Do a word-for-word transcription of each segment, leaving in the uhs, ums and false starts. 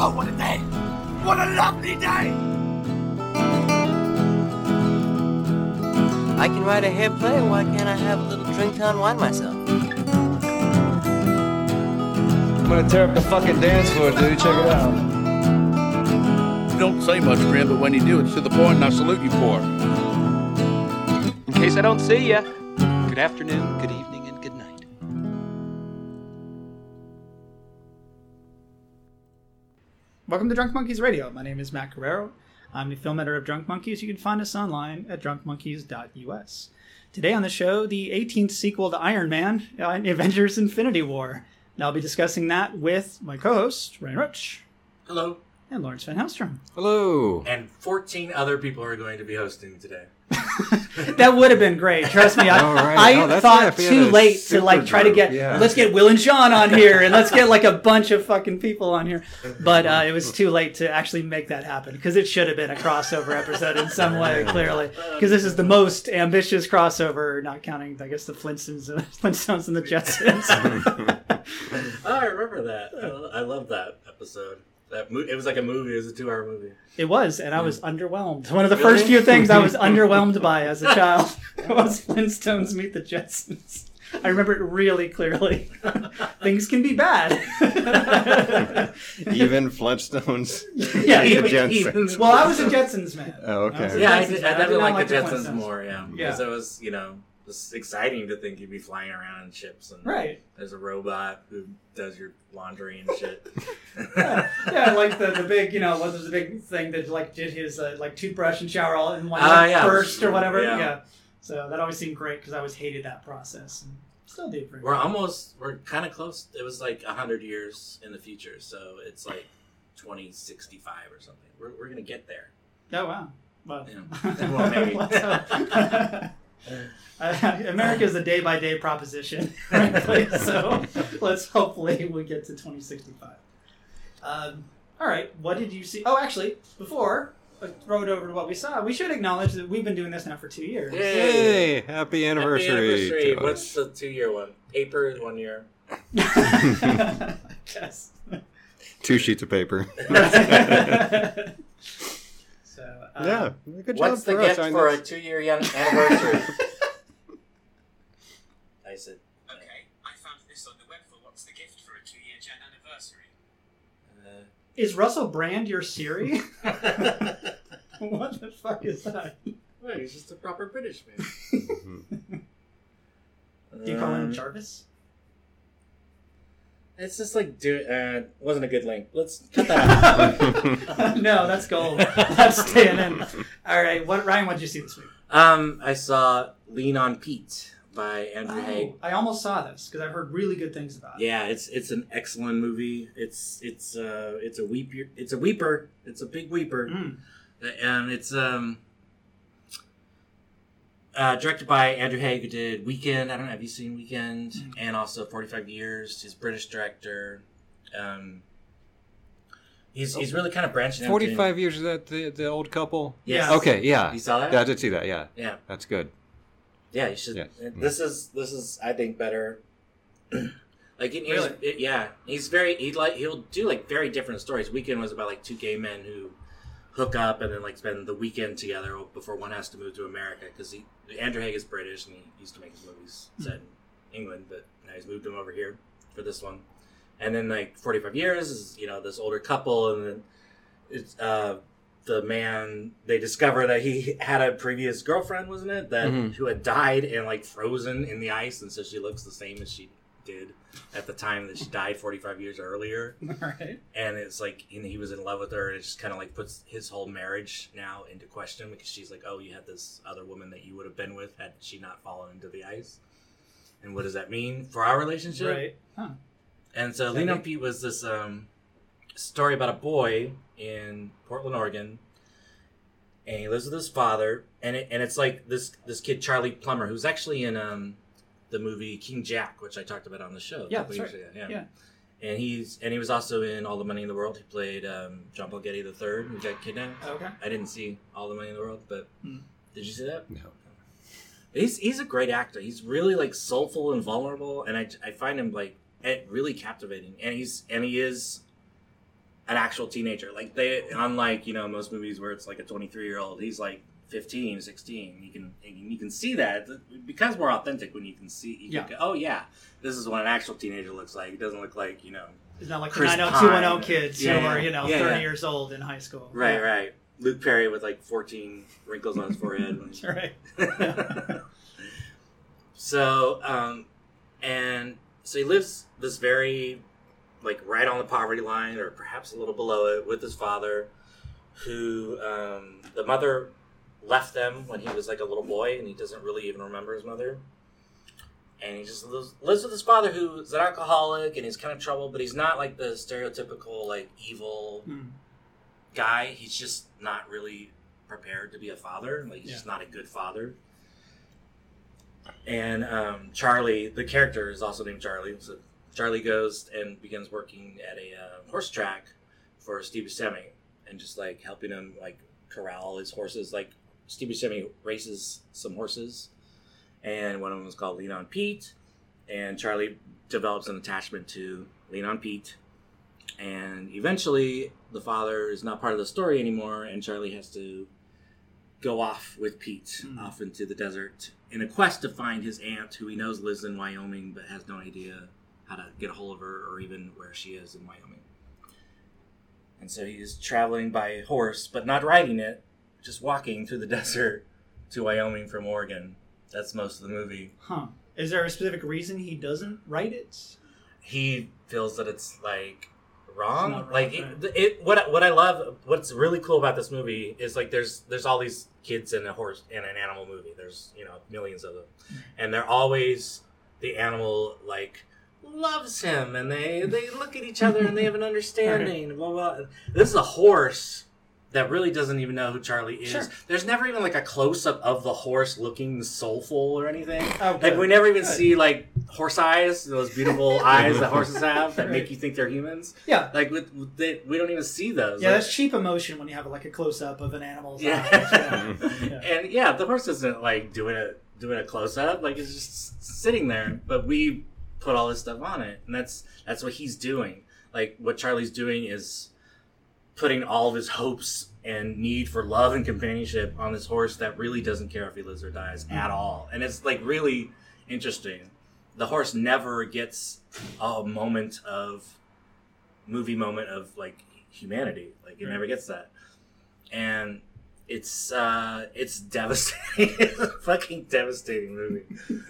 Oh, what a day! What a lovely day! I can write a hair play, why can't I have a little Drinktown wine myself? I'm gonna tear up the fucking dance floor, dude. Check it out. You don't say much, Grim, but when you do, it's to the point, and I salute you for it. In case I don't see ya, good afternoon, good evening, and good night. Welcome to Drunk Monkeys Radio. My name is Matt Guerrero. I'm the film editor of Drunk Monkeys. You can find us online at drunk monkeys dot u s. Today on the show, the eighteenth sequel to Iron Man, uh, Avengers Infinity War. And I'll be discussing that with my co-host, Ryan Roach. Hello. And Lawrence Van Helstrom. Hello. And fourteen other people are going to be hosting today. That would have been great. Trust me, I, oh, right. I oh, thought too late to like try group. to get. Yeah. Let's get Will and Sean on here, and let's get like a bunch of fucking people on here. But uh, it was too late to actually make that happen because it should have been a crossover episode in some way, clearly. Because this is the most ambitious crossover, not counting, I guess, the Flintstones, uh, Flintstones and the Jetsons. Oh, I remember that. I, I love that episode. That mo- it was like a movie. It was a two-hour movie. It was, and I was Yeah. underwhelmed. One of the Really? first few things I was underwhelmed by as a child was Flintstones Meet the Jetsons. I remember it really clearly. Things can be bad. Even Flintstones. Yeah, the even- Jetsons. Well, I was a Jetsons man. Oh, okay. I was a Yeah, I, Jetsons did, fan. I definitely did not like the Jetsons Flintstones. more. Yeah, Yeah. because it was, you know, it was exciting to think you'd be flying around in ships and Right. there's a robot who does your laundry and shit. Yeah, yeah, like the, the big, you know, what was the big thing that like did his uh, like toothbrush and shower all in one Ah, like, yeah. burst or whatever. Yeah. Yeah. So that always seemed great because I always hated that process and still do. Pretty We're much. almost, we're kind of close. It was like one hundred years in the future, so it's like twenty sixty-five or something. We're, we're going to get there. Oh wow. Well, Yeah. Well, maybe. Let's hope. Uh, America is a day by day proposition, frankly. So let's hopefully we get to twenty sixty-five. Um, all right. What did you see? Oh, actually, before I throw it over to what we saw, we should acknowledge that we've been doing this now for two years. Hey, happy anniversary. Happy anniversary. to What's us. the two-year one? Paper is one year. Yes. Two sheets of paper. So uh, yeah, good job What's the for us. gift I for know. a two-year yan- anniversary? I said. Okay, I found this on the web for what's the gift for a two-year Gen anniversary. Uh, is Russell Brand your Siri? What the fuck is that? Wait, he's just a proper British man. Do you call him Um, Jarvis? It's just like do. Uh, wasn't a good link. Let's cut that out. No, that's gold. That's staying in. All right, what Ryan? What did you see this week? Um, I saw Lean on Pete by Andrew Haigh. Oh, I almost saw this because I've heard really good things about it. Yeah, it's it's an excellent movie. It's it's uh it's a weeper. It's a weeper. It's a big weeper, Mm. and it's um uh, directed by Andrew Haigh, who did Weekend. I don't know. Have you seen Weekend? Mm. And also forty-five years. He's a British director. Um, he's he's really kind of branching out. forty-five years, is that the, the old couple? Yes. Okay, yeah. You saw that? Yeah, I did see that, yeah. Yeah. That's good. Yeah, you should. Yes. This is this is I think better. Like it, Really? it, yeah, he's very he like he'll do like very different stories. Weekend was about like two gay men who hook up and then like spend the weekend together before one has to move to America because he Andrew Haigh is British and he used to make his movies set in England, but now he's moved them over here for this one. And then like forty-five years is you know this older couple and then it's uh the man they discover that he had a previous girlfriend, wasn't it, that Mhm. who had died and like frozen in the ice, and so she looks the same as she did at the time that she died forty-five years earlier. All right. And it's like and he was in love with her, and it just kind of like puts his whole marriage now into question because she's like, oh, you had this other woman that you would have been with had she not fallen into the ice, and what does that mean for our relationship? Right. Huh. And so Lean on Pete was this um, story about a boy in Portland, Oregon, and he lives with his father, and it, and it's like this this kid Charlie Plummer, who's actually in um, the movie King Jack, which I talked about on the show. a Yeah, couple that's years right. ago. Yeah. And he's and he was also in All the Money in the World. He played um, John Paul Getty the Third, who got kidnapped. Okay. I didn't see All the Money in the World, but Hmm. did you see that? No. He's he's a great actor. He's really like soulful and vulnerable, and I, I find him like eh, really captivating. And he's and he is an actual teenager. Like they, unlike you know most movies where it's like a twenty-three year old, he's like fifteen, sixteen. You can you can see that it becomes more authentic when you can see. You Yeah. can go, oh yeah, this is what an actual teenager looks like. It doesn't look like you know. It's not like Chris the nine oh two one oh Pine. kids Yeah, who are, yeah. you know, Yeah, thirty yeah. years old in high school. Right, Yeah. right. Luke Perry with like fourteen wrinkles on his forehead. That's right. So, um, and so he lives this very, like, right on the poverty line, or perhaps a little below it, with his father, who, um, the mother left them when he was, like, a little boy, and he doesn't really even remember his mother. And he just lives, lives with his father, who's an alcoholic, and he's kind of troubled, but he's not, like, the stereotypical, like, evil Hmm. guy. He's just not really prepared to be a father. Like, he's Yeah. just not a good father. And um, Charlie, the character is also named Charlie. So Charlie goes and begins working at a uh, horse track for Steve Buscemi, and just like helping him like corral his horses. Like Steve Buscemi races some horses, and one of them is called Lean on Pete. And Charlie develops an attachment to Lean on Pete, and eventually the father is not part of the story anymore, and Charlie has to go off with Pete Mm. off into the desert in a quest to find his aunt, who he knows lives in Wyoming but has no idea how to get a hold of her or even where she is in Wyoming. And so he's traveling by horse, but not riding it, just walking through the desert to Wyoming from Oregon. That's most of the movie. Huh. Is there a specific reason he doesn't write it? He feels that it's like wrong. It's not like wrong, it, it, what what I love, what's really cool about this movie is like there's there's all these kids in a horse in an animal movie. There's you know millions of them, and they're always the animal like loves him, and they they look at each other and they have an understanding. Blah, blah. This is a horse that really doesn't even know who Charlie is. Sure. There's never even like a close up of the horse looking soulful or anything. Oh, Like good. we never even Good. see like horse eyes, those beautiful eyes that horses have that Right. make you think they're humans. Yeah. Like with, with they, we don't even see those. Yeah, Like- that's cheap emotion when you have like a close up of an animal's yeah. eyes. Yeah. Yeah. And yeah, the horse isn't like doing a doing a close up. Like it's just sitting there, but we put all this stuff on it, and that's that's what he's doing. Like what Charlie's doing is putting all of his hopes and need for love and companionship on this horse that really doesn't care if he lives or dies at all. And it's like really interesting. The horse never gets a moment of movie moment of like humanity. Like it Right. never gets that. And it's uh it's devastating. It's a fucking devastating movie.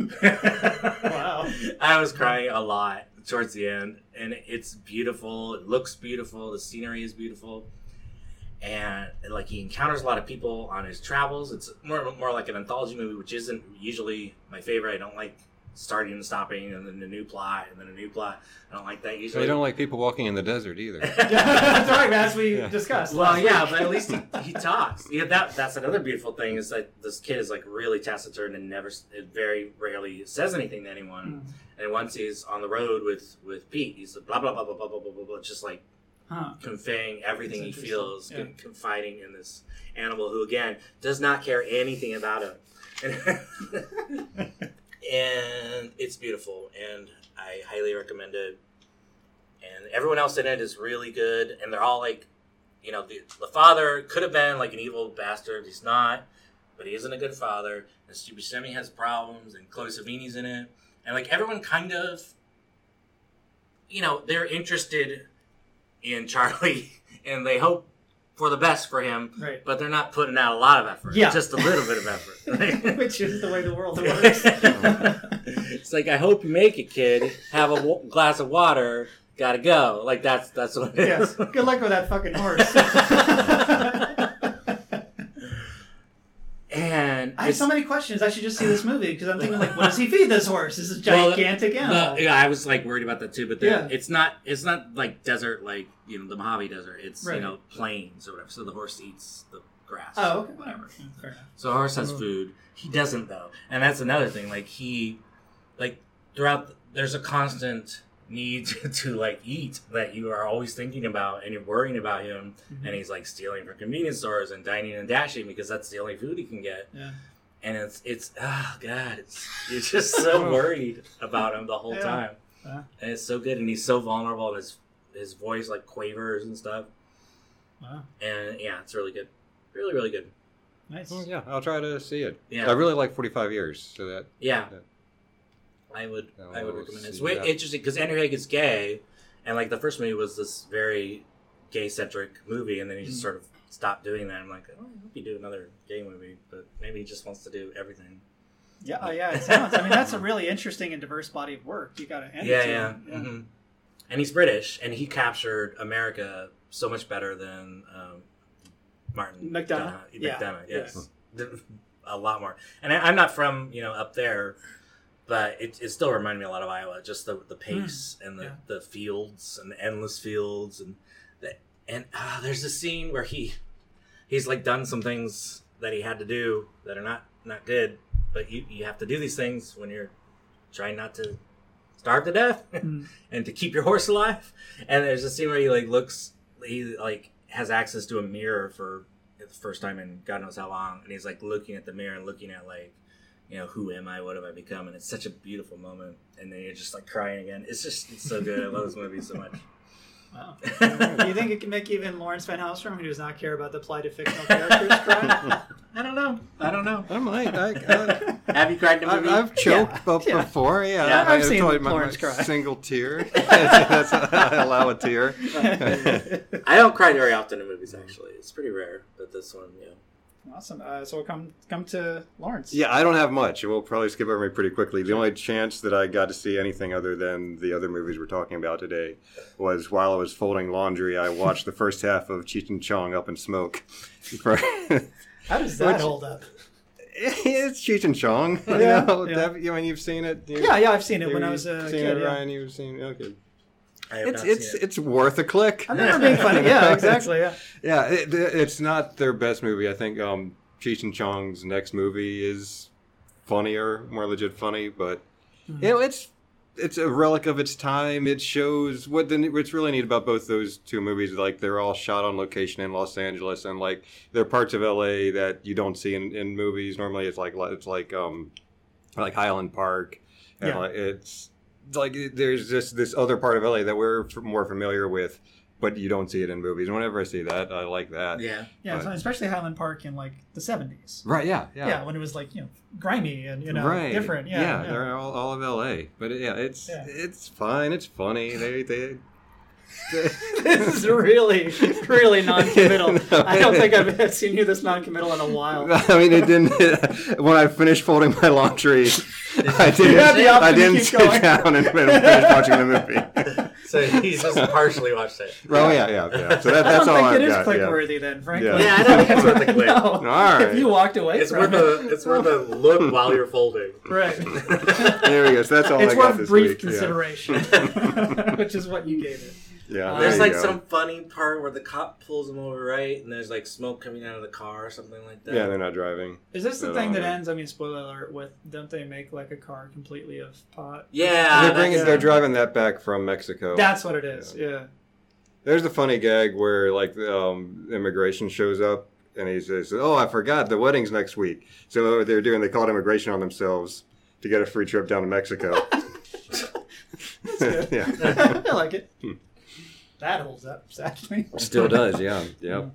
Wow. I was crying a lot towards the end, and it's beautiful. It looks beautiful. The scenery is beautiful. And like he encounters a lot of people on his travels. It's more more like an anthology movie, which isn't usually my favorite. I don't like starting and stopping and then a new plot and then a new plot. I don't like that So usually. you don't like people walking in the desert either. That's right, as we Yeah. discussed. Well, last yeah, week. but at least he, he talks. Yeah, that that's another beautiful thing is that this kid is like really taciturn and never, it very rarely says anything to anyone. Mm. And once he's on the road with with Pete, he's like blah blah blah blah blah blah blah blah, blah just like Huh. conveying everything he That's feels, interesting. con- confiding in this animal who again does not care anything about him. And it's beautiful, and I highly recommend it. And everyone else in it is really good, and they're all like, you know, the, the father could have been like an evil bastard. He's not, but he isn't a good father. And Steve Buscemi has problems, and Chloe Savini's in it, and like everyone kind of, you know, they're interested in Charlie, and they hope for the best for him, Right. but they're not putting out a lot of effort. Yeah. Just a little bit of effort. Which is the way the world works. It's like, I hope you make it, kid. Have a w- glass of water. Gotta go. Like that's that's what it Yes. is. Good luck with that fucking horse. And I have it's- so many questions. I should just see this movie because I'm thinking, like, what does he feed this horse? This is well, gigantic the- animal. yeah, I was like worried about that too. But the, Yeah. it's not it's not like desert, like you know the Mojave Desert. It's Right. you know plains or whatever. So the horse eats the grass. Oh, okay. whatever. Yeah, fair enough. So a horse has Oh. food. He doesn't though, and that's another thing. Like he, like throughout, there's a constant need to, to like eat that you are always thinking about, and you're worrying about him. Mhm. And he's like stealing from convenience stores and dining and dashing because that's the only food he can get. Yeah. And it's it's oh god, it's you're just so worried about him the whole Yeah. time. Yeah. And it's so good, and he's so vulnerable. And his his voice like quavers and stuff. Wow. And yeah, it's really good, really really good. Nice. Oh, yeah, I'll try to see it. Yeah. I really like forty-five years, so that Yeah, that- I would I would I'll recommend it. It's see way that. interesting because Andrew Haig is gay, and like the first movie was this very gay centric movie, and then he just Mm. sort of stopped doing that. I'm like, oh, I hope you do another gay movie, but maybe he just wants to do everything. Yeah, oh, yeah. It sounds. I mean, that's a really interesting and diverse body of work. You got to hand Yeah, it to yeah. him. Yeah. hmm And he's British, and he captured America so much better than um, Martin McDonough? McDonough. Yeah. McDonough, yes, a lot more. And I, I'm not from you know up there, but it, it still reminded me a lot of Iowa. Just the the pace and the, yeah. the fields and the endless fields and the, and uh, there's a scene where he he's like done some things that he had to do that are not not good, but you you have to do these things when you're trying not to starve to death Mm. and to keep your horse alive. And there's a scene where he like looks, he like has access to a mirror for the first time in God knows how long, and he's like looking at the mirror and looking at like, you know, who am I? What have I become? And it's such a beautiful moment. And then you're just like crying again. It's just it's so good. I love this movie so much. Wow. Do you think it can make even Lawrence Van Hallstrom, who does not care about the plight of fictional characters, cry? I don't know. I don't know. I might. I, I, Have you cried in a I've, movie? I've choked Yeah, up yeah. before. Yeah, Yeah, I've I, seen probably my, Lawrence my cry. single tear. That's, I allow a tear. I don't cry very often in movies. Actually, it's pretty rare. But this one, yeah. Awesome. Uh, so we'll come come to Lawrence. Yeah, I don't have much. We'll probably skip over me pretty quickly. The only chance that I got to see anything other than the other movies we're talking about today was while I was folding laundry. I watched the first half of Cheech and Chong Up in Smoke. For How does that Which- hold up? it's Cheech and Chong. You Yeah, know, yeah. That- you mean you've seen it? You, Yeah, yeah, I've seen it when I you was a seen kid. it, Yeah. Ryan. You've seen it. Okay. I have It's not it's seen it. it's worth a click. I remember being funny. Yeah, exactly. Yeah. Yeah, it, it's not their best movie. I think um, Cheech and Chong's next movie is funnier, more legit funny. But Hmm. you know, it's it's a relic of its time. It shows what the what's really neat about both those two movies. Like they're all shot on location in Los Angeles, and like there are parts of L A that you don't see in, in movies. Normally, it's like it's like um like Highland Park, and Yeah. like it's like there's just this other part of L A that we're f- more familiar with, but you don't see it in movies. And whenever I see that, I like that. Yeah. Yeah, But- so especially Highland Park in like the seventies. Right. Yeah. Yeah. Yeah. when it was like, you know, grimy and, you know, right. different. Yeah. Yeah. yeah. They're all, all of L A. But yeah, it's Yeah. it's fine. It's funny. They they. This is really, really non-committal. No, I don't think I've seen you this non-committal in a while. I mean, it didn't. When I finished folding my laundry, I didn't. had the option I to didn't keep sit going. down and finish watching the movie. So he's just partially watched it. Oh yeah, yeah, yeah. So that, I that's don't all think I've it is got. click-worthy then, frankly. Yeah. Yeah, I don't think it's worth the click. No. All right. If you walked away It's from worth it. a it's worth a look while you're folding. Right. Yeah. There we go. So that's all It's I got worth this brief week. Yeah. consideration, which is what you gave it. Yeah. Uh, there There's you like go. some funny part where the cop pulls him over, right? And there's like smoke coming out of the car or something like that. Yeah, they're not driving. Is this the No, thing no, that no. ends, I mean, spoiler alert, with don't they make like a car completely of pot? Yeah, they're bringing. that's- They're driving that back from Mexico. That's what it is, yeah. There's a funny gag where like um, immigration shows up and he says, "Oh, I forgot the wedding's next week." So what they're doing, they called immigration on themselves to get a free trip down to Mexico. That's good. Yeah. I like it. Hmm. That holds up, sadly. Still does, yeah. Yep.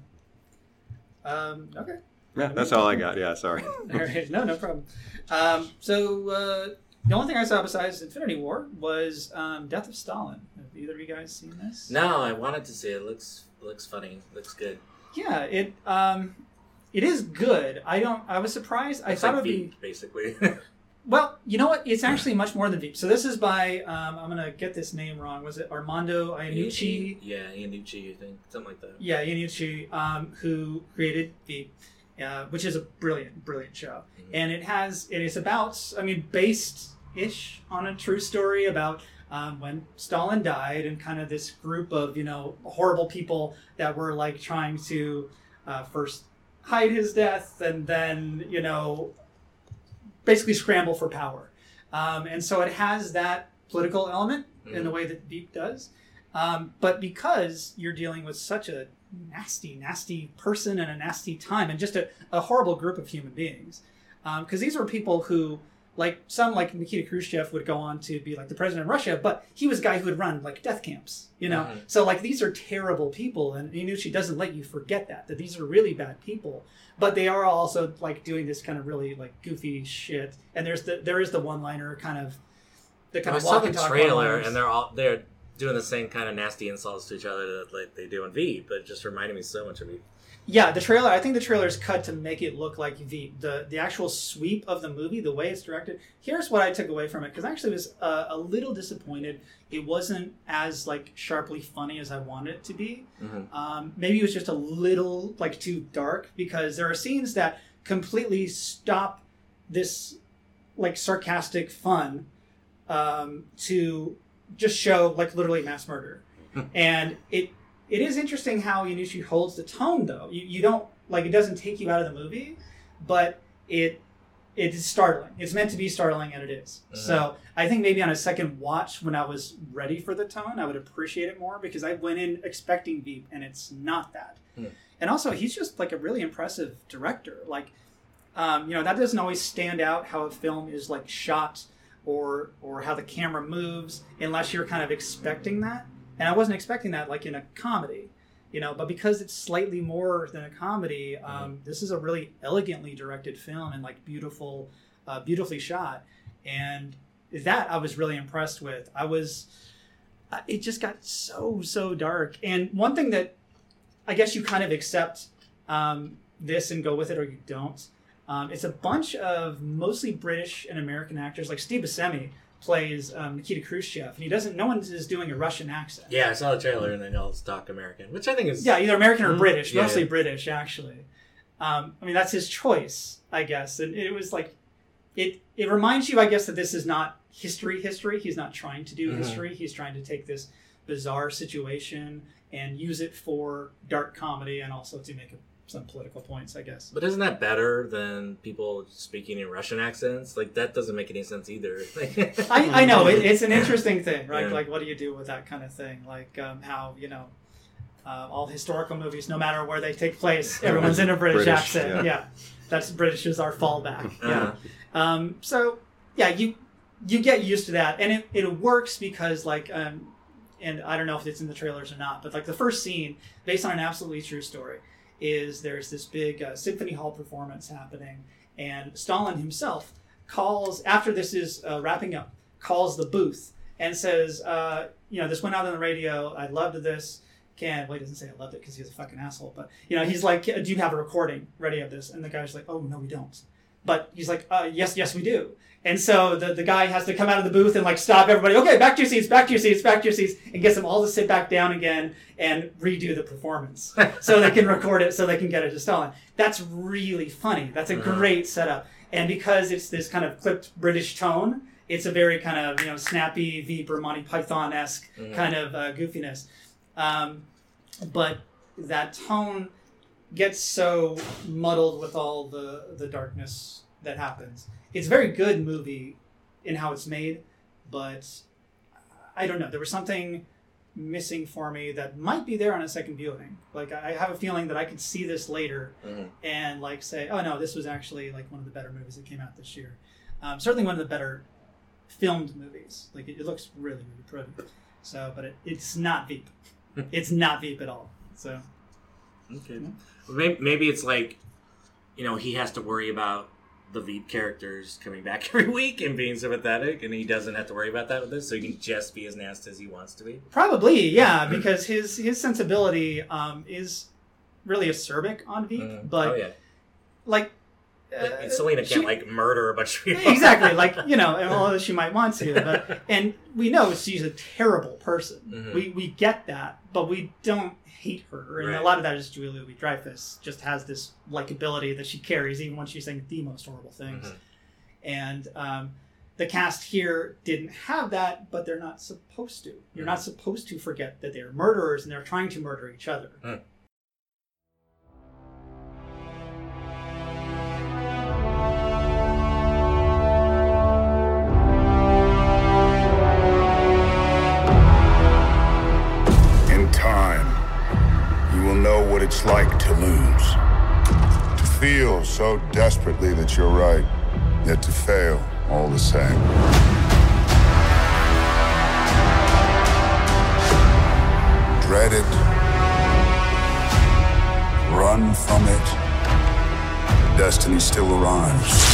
Um, okay. Yeah, that's all I got. Yeah, sorry. All right. No, no problem. Um, so uh, the only thing I saw besides Infinity War was um, Death of Stalin. Have either of you guys seen this? No, I wanted to see it. It looks looks funny. Looks good. Yeah, it um, it is good. I don't. I was surprised. I It's thought like it would be. Veep, basically. Well, you know what? It's actually much more than Veep. So this is by, um, I'm going to get this name wrong. Was it Armando Iannucci? Yeah, Iannucci, I think. Something like that. Yeah, Iannucci, um, who created Veep, uh, which is a brilliant, brilliant show. Mhm. And it has, it is about, I mean, based-ish on a true story about um, when Stalin died and kind of this group of, you know, horrible people that were like trying to uh, first hide his death and then, you know, basically scramble for power. Um, and so it has that political element in the way that Veep does. Um, but because you're dealing with such a nasty, nasty person and a nasty time and just a, a horrible group of human beings, because these were people who like some like Nikita Khrushchev would go on to be like the president of Russia, but he was a guy who would run like death camps, you know? Mm-hmm. So like these are terrible people, and Iannucci doesn't let you forget that, that these are really bad people. But they are also like doing this kind of really like goofy shit. And there's the there is the one-liner kind of the kind I of saw walk the and talk trailer, one-liners. and they're all they're doing the same kind of nasty insults to each other that like they do in Veep, but it just reminded me so much of Veep. Yeah, the trailer, I think the trailer is cut to make it look like Veep. The the actual sweep of the movie, the way it's directed, here's what I took away from it, because I actually was uh, a little disappointed. It wasn't as like sharply funny as I wanted it to be. Mm-hmm. Um, maybe it was just a little like too dark, because there are scenes that completely stop this like sarcastic fun um, to just show like literally mass murder. And it It is interesting how Iannucci holds the tone, though. You, you don't, like, it doesn't take you out of the movie, but it it is startling. It's meant to be startling, and it is. Uh-huh. So I think maybe on a second watch, when I was ready for the tone, I would appreciate it more, because I went in expecting Veep, and it's not that. Hmm. And also, he's just, like, a really impressive director. Like, um, you know, that doesn't always stand out, how a film is, like, shot or or how the camera moves, unless you're kind of expecting that. And I wasn't expecting that, like in a comedy, you know. But because it's slightly more than a comedy, um, mm-hmm. this is a really elegantly directed film and like beautiful, uh, beautifully shot. And that I was really impressed with. I was, uh, it just got so so dark. And one thing that I guess you kind of accept um, this and go with it, or you don't. Um, it's a bunch of mostly British and American actors, like Steve Buscemi plays um, Nikita Khrushchev, and he doesn't. No one is doing a Russian accent. Yeah, I saw the trailer, and they all talk American, which I think is yeah, either American or British. Yeah, mostly yeah. British, actually. Um, I mean, that's his choice, I guess. And it was like, it. It reminds you, I guess, that this is not history. History. He's not trying to do Mm-hmm. history. He's trying to take this bizarre situation and use it for dark comedy, and also to make a some political points, I guess. But isn't that better than people speaking in Russian accents? Like, that doesn't make any sense either. I, I know, it, it's an interesting thing, right? Yeah. Like, what do you do with that kind of thing? Like, um, how, you know, uh, all historical movies, no matter where they take place, everyone's in a British, British, accent. yeah. Yeah. That's British is our fallback. Uh-huh. Yeah. Um, so, yeah, you you get used to that. And it, it works because, like, um, and I don't know if it's in the trailers or not, but, like, the first scene, based on an absolutely true story, is there's this big uh, symphony hall performance happening, and Stalin himself calls, after this is uh, wrapping up, calls the booth and says, uh, you know, this went out on the radio, I loved this, can, well, he doesn't say I loved it because he's a fucking asshole, but, you know, he's like, do you have a recording ready of this? And the guy's like, oh, no, we don't. But he's like, uh, yes, yes, we do. And so the, the guy has to come out of the booth and like stop everybody. Okay, back to your seats, back to your seats, back to your seats, and gets them all to sit back down again and redo the performance so they can record it, so they can get it to Stalin. That's really funny. That's a great setup. And because it's this kind of clipped British tone, it's a very kind of, you know, snappy Veep or Monty Python-esque Mhm. kind of uh, goofiness. Um, but that tone gets so muddled with all the, the darkness that happens. It's a very good movie in how it's made, but I don't know. There was something missing for me that might be there on a second viewing. Like, I have a feeling that I could see this later Mhm. and like say, oh no, this was actually like one of the better movies that came out this year. Um, certainly one of the better filmed movies. Like, it, it looks really, really pretty. So, but it, it's not Veep. It's not Veep at all. So, Okay. Well, maybe, maybe it's like, you know, he has to worry about the Veep characters coming back every week and being sympathetic, and he doesn't have to worry about that with this, so he can just be as nasty as he wants to be. probably, yeah, because his his sensibility um, is really acerbic on Veep, Mm. but oh, yeah. like, Like, uh, Selena can't, she- like, murder a bunch of people. exactly, like, you know, and although she might want to, but and we know she's a terrible person. Mhm. We we get that, but we don't hate her, and Right. a lot of that is Julia Louis-Dreyfus just has this likability that she carries even when she's saying the most horrible things. Mhm. And um, the cast here didn't have that, but they're not supposed to. You're not supposed to forget that they're murderers and they're trying to murder each other. Mm. In time, you will know what it's like to lose. To feel so desperately that you're right, yet to fail all the same. Dread it. Run from it. Destiny still arrives.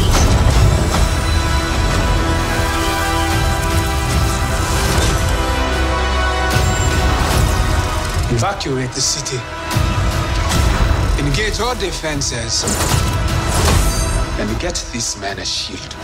Evacuate the city. Engage all defenses. And get this man a shield.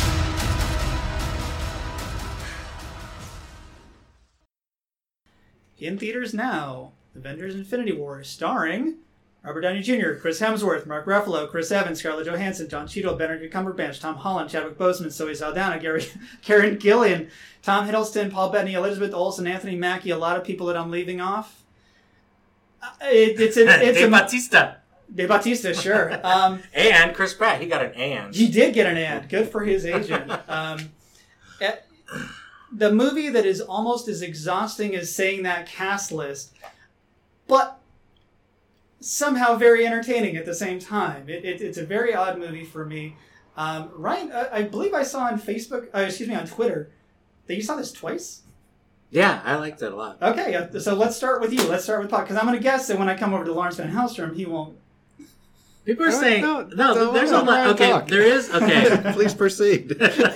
In theaters now, Avengers Infinity War, starring Robert Downey Junior, Chris Hemsworth, Mark Ruffalo, Chris Evans, Scarlett Johansson, John Cheadle, Benedict Cumberbatch, Tom Holland, Chadwick Boseman, Zoe Saldana, Gary, Karen Gillan, Tom Hiddleston, Paul Bettany, Elizabeth Olsen, Anthony Mackie, a lot of people that I'm leaving off. Uh, it, it's a, it's Dave a, Bautista. Dave Bautista, sure. Um, and Chris Pratt, he got an and. He did get an and. Good for his agent. Um, eh, the movie that is almost as exhausting as saying that cast list, but somehow very entertaining at the same time. It, it, it's a very odd movie for me. Um, Ryan, I, I believe I saw on Facebook, uh, excuse me, on Twitter, that you saw this twice? Yeah, I liked it a lot. Okay, uh, so let's start with you. Let's start with Paul, because I'm going to guess that when I come over to Lawrence Van Hellstrom, he won't. People are No, saying no, no. no, there's no, a lot. no, Okay, talk. there is. Okay. Please proceed.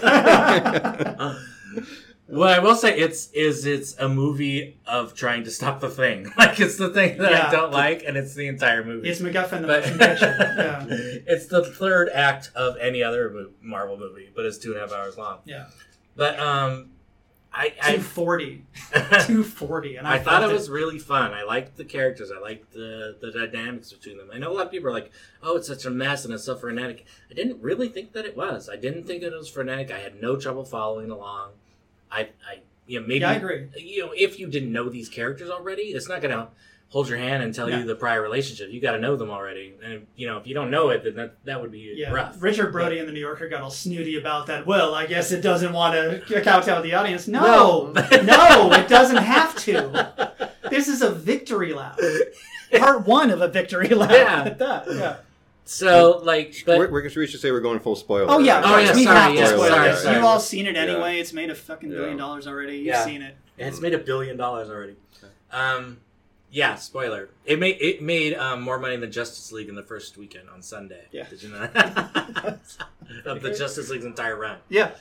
Uh, what I will say it's is it's a movie of trying to stop the Thing. Like it's the thing that Yeah. I don't like, and it's the entire movie. It's MacGuffin, the But- motion picture. Yeah. It's the third act of any other mo- Marvel movie, but it's two and a half hours long. Yeah. But um, I two I, forty. two forty. And I, I thought felt it was really fun. I liked the characters. I liked the, the dynamics between them. I know a lot of people are like, oh, it's such a mess and it's so frenetic. I didn't really think that it was. I didn't think that it was frenetic. I had no trouble following along. I, I you know, maybe, Yeah, I agree. you know, if you didn't know these characters already, it's not going to hold your hand and tell Yeah. you the prior relationship. You got to know them already. And, you know, if you don't know it, then that, that would be Yeah, rough. Richard Brody in The New Yorker got all snooty about that. Well, I guess it doesn't want to kowtow the audience. No, No. no, it doesn't have to. This is a victory lap. Part one of a victory lap. Yeah. At that. Yeah. So, like, but... we're, we're, we should say we're going full spoiler. Oh yeah, of Oh, course, yeah, we sorry, have to yeah, spoil sorry, this. sorry. You've all seen it Yeah. anyway. It's made a fucking billion Yeah. dollars already. You've Yeah. seen it. It's made a billion dollars already. Um, yeah, spoiler. It made it made um, more money than Justice League in the first weekend on Sunday. Yeah. Did you know that? Of the Justice League's entire run. Yeah.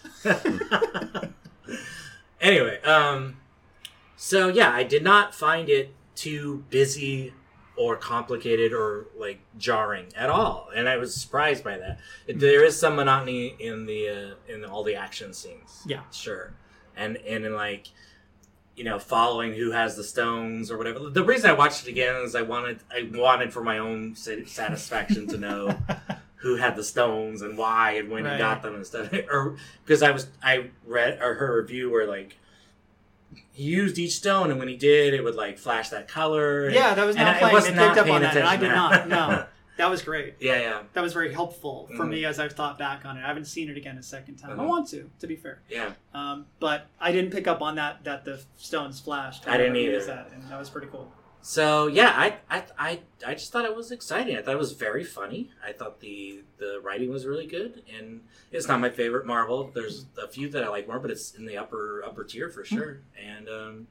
Anyway, um, so yeah, I did not find it too busy or complicated or like jarring at all, and I was surprised by that. There is some monotony in the uh, in all the action scenes. Yeah. Sure, and and in like, you know, following who has the stones or whatever. The reason I watched it again is I wanted I wanted for my own satisfaction to know who had the stones and why and when Right. he got them and stuff. Or because I was I read or heard a review where like he used each stone and when he did it would like flash that color. And, Yeah, that was and not I playing. was They not picked up paying on that, and I did attention. not. No, that was great. Yeah, yeah, That was very helpful for Mhm. me as I've thought back on it. I haven't seen it again a second time. I Mhm. want to, to be fair. yeah. Um, but I didn't pick up on that that the stones flashed. I didn't noticed either. That, and that was pretty cool. So yeah, I, I I I just thought it was exciting. I thought it was very funny. I thought the the writing was really good, and it's not my favorite Marvel. There's a few that I like more, but it's in the upper upper tier for sure. And um,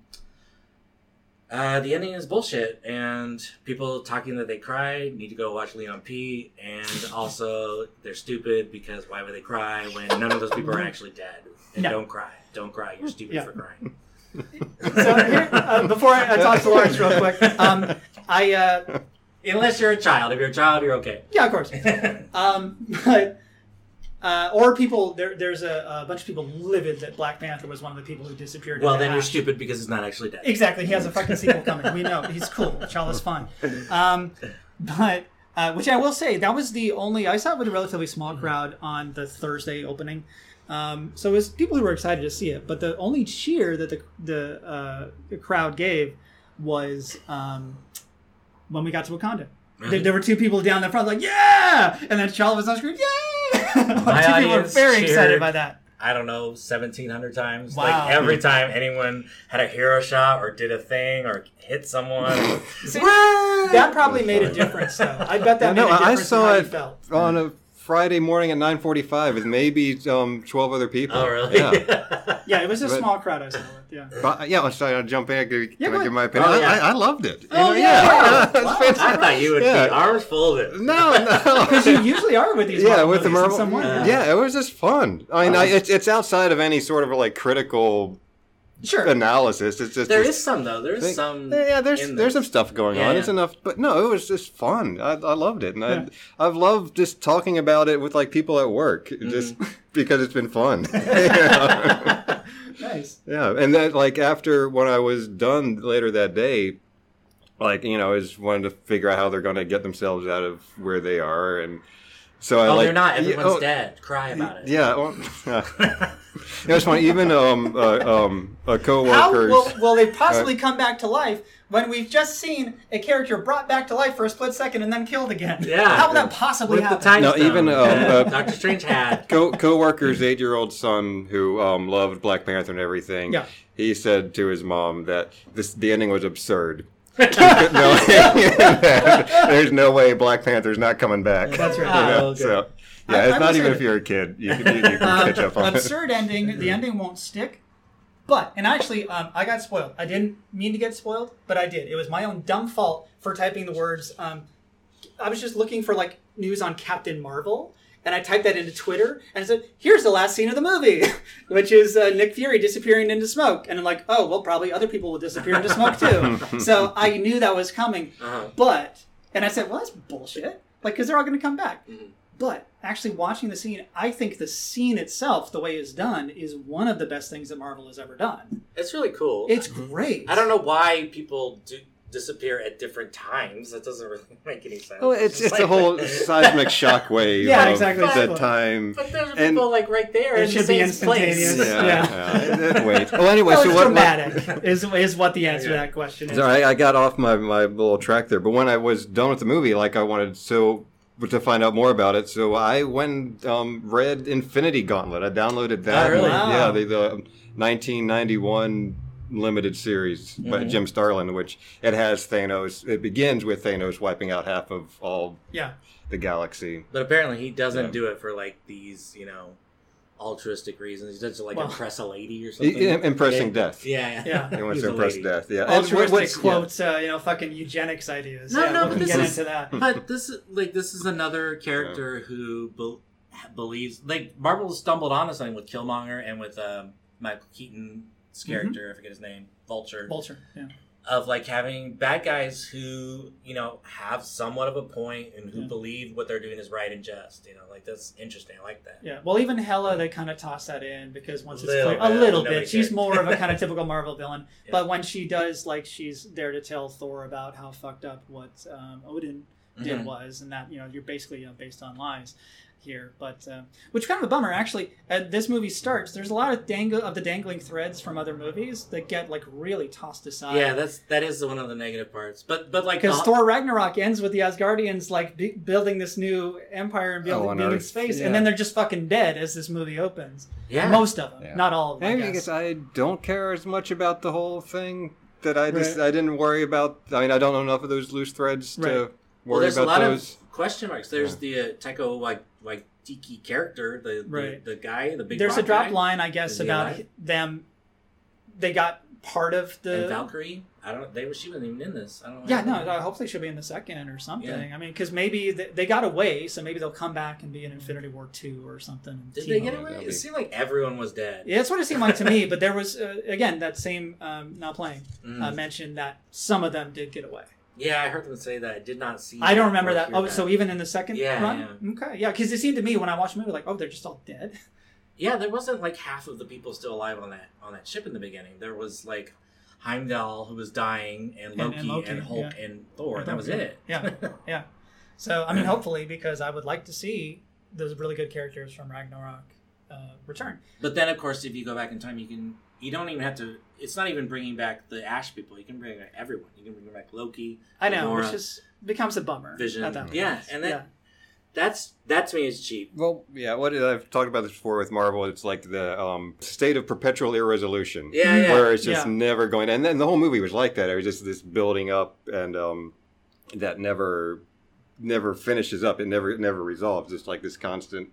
uh, the ending is bullshit, and people talking that they cried need to go watch Leon P. And also, they're stupid because why would they cry when none of those people are actually dead? And No. don't cry, don't cry. You're stupid Yeah. for crying. So here, uh, before I, I talk to Lawrence real quick, um, I uh, Unless you're a child. If you're a child, you're okay. yeah, of course. Um, but uh, or people there. There's a, a bunch of people livid that Black Panther was one of the people who disappeared. Well, into then you're ash. stupid because it's not actually dead. Exactly. He has a fucking sequel coming. We know. He's cool. Chala's fine. Um, but, uh, which I will say, that was the only... I saw it with a relatively small crowd on the Thursday opening. Um, so it was people who were excited to see it. But the only cheer that the the, uh, the crowd gave was um, when we got to Wakanda. There, there were two people down the front like, yeah! And then Chala was on screen, yeah! Two people were audience very cheered. excited by that. I don't know, seventeen hundred times. Wow. Like every time anyone had a hero shot or did a thing or hit someone. See, that probably made a difference, though. I bet that No, made a I difference saw in how it you felt. on a Friday morning at nine forty-five with maybe um, twelve other people. Oh, really? Yeah. Yeah, it was a But- small crowd I saw it. Yeah. But, yeah, let's try to jump in. Can Yeah, I go give my opinion? Oh, yeah. I, I loved it. You Oh, know, yeah. It's Wow. fantastic. I thought you would Yeah. be arms folded. No, no. Because you usually are with these Yeah, Marvel with the movies in Marvel. some way. Yeah. Yeah. it was just fun. I mean, I, it's it's outside of any sort of like critical Sure. analysis. It's just There just, is some though. There's think- some. Yeah, there's in there's this. some stuff going Yeah, on. yeah. It's enough, but no, it was just fun. I, I loved it, and Yeah. I I've loved just talking about it with like people at work, just because it's been fun. You know? Nice. Yeah, and then like after when I was done later that day, like you know, I just wanted to figure out how they're going to get themselves out of where they are, and so I Oh, like they're not. yeah, Everyone's oh, dead. Cry about it. Yeah, well, it was funny. Even um uh, um a How coworkers. will, will they possibly come back to life when we've just seen a character brought back to life for a split second and then killed again? Yeah. How will that possibly With the happen? time No, stone. even, um, uh, Doctor Strange had. Co coworker's eight-year-old son who um, loved Black Panther and everything. Yeah. He said to his mom that this the ending was absurd. No, there's no way Black Panther's not coming back. That's right. You know? Oh, okay. So yeah, I- it's I not will even say if you're a kid. You can, you, you can Uh, catch up on it. absurd ending. The ending won't stick. But, and actually, um, I got spoiled. I didn't mean to get spoiled, but I did. It was my own dumb fault for typing the words. Um, I was just looking for like news on Captain Marvel, and I typed that into Twitter, and it said, "Here's the last scene of the movie," which is uh, Nick Fury disappearing into smoke. And I'm like, "Oh, well, probably other people will disappear into smoke too." So I knew that was coming. Uh-huh. But, and I said, "Well, that's bullshit," like because they're all going to come back. Mhm. But actually watching the scene, I think the scene itself, the way it's done, is one of the best things that Marvel has ever done. It's really cool. It's great. I don't know why people do disappear at different times. That doesn't really make any sense. Well, it's it's like- a whole seismic shockwave Yeah, of exactly. that time. But there's and- people like right there. It in should the be same instantaneous. Place. Yeah, Yeah. yeah. it- wait. Well, anyway, Well, so it's what? dramatic is is what the answer to that question is. Sorry, I got off my, my little track there, but when I was done with the movie, like I wanted so to find out more about it, so I went um, read Infinity Gauntlet. I downloaded that. Oh, really? Wow. Yeah, the, the nineteen ninety-one limited series by Mhm. Jim Starlin, which it has Thanos. It begins with Thanos wiping out half of all Yeah. the galaxy. But apparently he doesn't Yeah. do it for like these, you know, altruistic reasons. He does it to like Well, impress a lady or I- something. I- impressing yeah. death. Yeah, Yeah. He wants He's to a impress lady. death. Yeah. And Altruistic what's- quotes, uh, you know, fucking eugenics ideas. No, yeah, no, we but can this get is- into that. But this is like this is another character who be- believes like Marvel stumbled onto something with Killmonger and with um, Michael Keaton's character. I forget his name, Vulture. Vulture. Yeah. Of like having bad guys who you know have somewhat of a point and who Yeah. believe what they're doing is right and just. You know, like that's interesting. I like that. Yeah. Well, even Hela, they kind of toss that in because once it's Little clear, a bit. little Nobody bit, she's cares. more of a kind of typical Marvel villain. Yeah. But when she does, like, she's there to tell Thor about how fucked up what um, Odin did Mhm. was, and that you know you're basically uh, based on lies here. But uh, which kind of a bummer actually. Uh, this movie starts. There's a lot of dangle of the dangling threads from other movies that get like really tossed aside. Yeah, that's that is one of the negative parts. But but like Because the- Thor Ragnarok ends with the Asgardians like b- building this new empire and building, Oh, on building Earth. space, Yeah. and then they're just fucking dead as this movie opens. yeah, Most of them, Yeah. not all of them. I I guess. guess I don't care as much about the whole thing that I just Right. I didn't worry about. I mean, I don't know enough of those loose threads to Right. worry well, there's a about lot those. of question marks. There's the uh, Taika Wai- Waititi character, the, Right. the the guy, the big. There's a rock drop guy. line, I guess, Is he about alive? them. They got part of the. And Valkyrie. I don't. They were. She wasn't even in this. I don't know. Yeah, no. uh, Hopefully, she'll be in the second or something. Yeah. I mean, because maybe they, they got away, so maybe they'll come back and be in Infinity War two or something. and Did team they up. get Oh, away? that'd It be- seemed like everyone was dead. Yeah, that's what it seemed like to me. But there was uh, again that same um, not playing Mm. uh, mentioned that some of them did get away. Yeah, I heard them say that. I did not see. I don't that remember or that. hear Oh, so even in the second Yeah, run, okay, yeah, because it seemed to me when I watched the movie like, oh, they're just all dead. Yeah, there wasn't like half of the people still alive on that on that ship in the beginning. There was like Heimdall who was dying, and And- Loki, and and, Loki, Hulk, yeah. and Thor. And that was Thor, it. Yeah, yeah. So I mean, hopefully, because I would like to see those really good characters from Ragnarok uh, return. But then, of course, if you go back in time, you can. You don't even have to. It's not even bringing back the Ash people. You can bring back everyone. You can bring back Loki. I know, Gamora, which is becomes a bummer. Vision. At that point. Yeah, and that yeah. that's that to me is cheap. Well, yeah, what did, I've talked about this before with Marvel. It's like the um, state of perpetual irresolution, Yeah, yeah. where it's just Yeah. never going. And then the whole movie was like that. It was just this building up, and um, that never never finishes up. It never it never resolves. It's like this constant,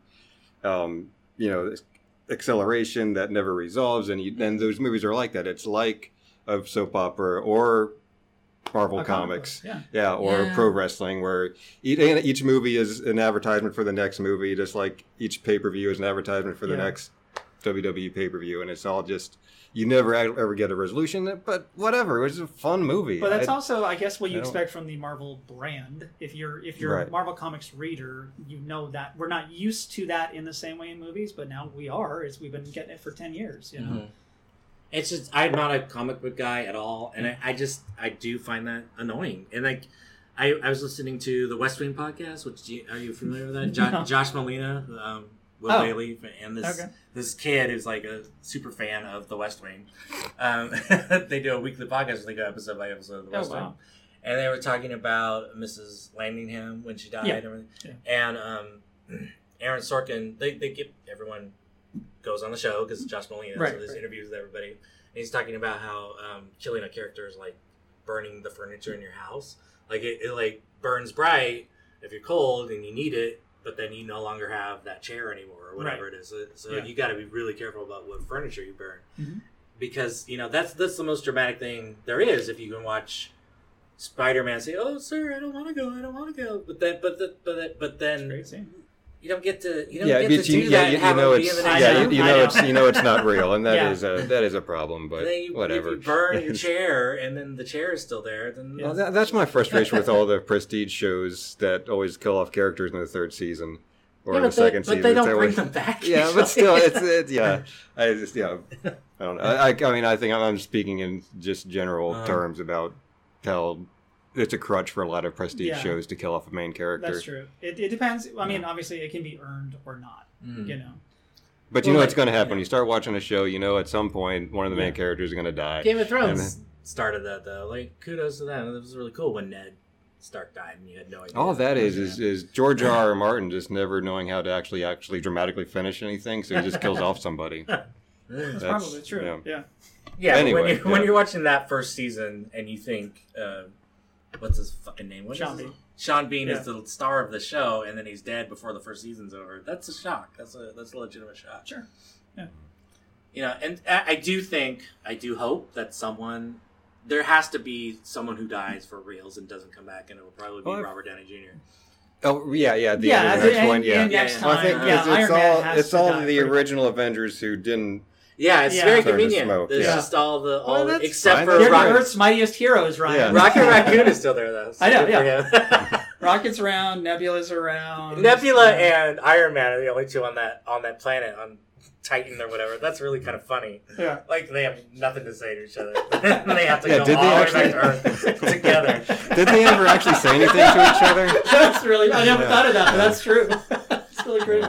um, you know, this acceleration that never resolves. And you, and those movies are like that. It's like a soap opera or Marvel A comic Comics, book, yeah. yeah, or Yeah. pro wrestling, where each, each movie is an advertisement for the next movie, just like each pay per view is an advertisement for the Yeah. next W W E pay per view, and it's all just you never ever get a resolution. But whatever, it was a fun movie. But that's I- also, I guess, what you I don't- expect from the Marvel brand. If you're if you're a Right. Marvel Comics reader, you know that we're not used to that in the same way in movies, but now we are, as we've been getting it for ten years. You know, Mhm. It's just I'm not a comic book guy at all, and I, I just I do find that annoying. And like I, I was listening to the West Wing podcast, which do you, are you familiar with that? Jo- No. Josh Molina, um, Will Oh. Bailey, and this Okay. this kid who's like a super fan of the West Wing. Um, they do a weekly podcast, they go episode by episode of the Oh, West wow. Wing, and they were talking about Missus Landingham when she died Yeah. and everything. Yeah. And um, Aaron Sorkin, they they get everyone goes on the show because Josh Molina, Right, so there's right. interviews with everybody. And he's talking about how um, killing a character is like burning the furniture in your house. Like it, it like burns bright if you're cold and you need it, but then you no longer have that chair anymore or whatever Right. it is. So, so Yeah. you got to be really careful about what furniture you burn, Mhm. because you know that's that's the most dramatic thing there is. If you can watch Spider-Man say, "Oh, sir, I don't want to go, I don't want to go," but then but the, but the, but then great scene. you don't get to you don't yeah, get but to you, do yeah, that. you, and you have know it be it's in the I yeah, know, you, you I know know. it's you know it's not real, and that Yeah. is a that is a problem. But Then you, whatever. If you burn your chair and then the chair is still there, then Well, that, that's my frustration with all the prestige shows that always kill off characters in the third season or yeah, the but, they, second but season. they don't It's bring always- them back. Yeah, usually. but still, it's, it's yeah. I just yeah, I don't know. I, I mean, I think I'm, I'm speaking in just general Uh-huh. terms about how it's a crutch for a lot of prestige Yeah. shows to kill off a main character. That's true. It, it depends. I mean, obviously, it can be earned or not. Mhm. You know. But you Well, know like- what's going to happen when yeah. you start watching a show. You know, at some point, one of the main Yeah. characters is going to die. Game of Thrones And- started that though. Like kudos to them. It was really cool when Ned Stark died and you had no idea. All that is is, Yeah. is George R. R. Martin just never knowing how to actually actually dramatically finish anything, so he just kills off somebody. That's, That's- probably true. yeah. Yeah. Yeah, but Anyway, when you're when yeah. you're watching that first season and you think, uh, what's his fucking name? What Sean is his- Bean. Sean Bean Yeah. is the star of the show, and then he's dead before the first season's over. That's a shock. That's a that's a legitimate shock. Sure. Yeah. You know, and I, I do think, I do hope that someone, there has to be someone who dies for reals and doesn't come back, and it will probably be Well, if- Robert Downey Junior Oh yeah, yeah. At the Yeah, end of at the the next end- one, yeah. end next Yeah, Well, I time. think Yeah, it's, Iron it's Man all has it's to all die the pretty original Avengers who didn't. Yeah, it's Yeah. very Turn to convenient. smoke, There's yeah. just all the, all Well, the that's except fine. for That's You're Rocket, Earth's mightiest heroes, Ryan. Yeah. Rocket Raccoon is still there, though. so I know, good for yeah. him. Rocket's around. Nebula's around. Nebula uh, and Iron Man are the only two on that on that planet, on Titan or whatever. That's really kind of funny. Yeah. Like, they have nothing to say to each other. they have to Yeah, go did they all the way back actually- to Earth together. Did they ever actually say anything to each other? That's really. I never Yeah. thought of that, but that's true. That's really great. Yeah.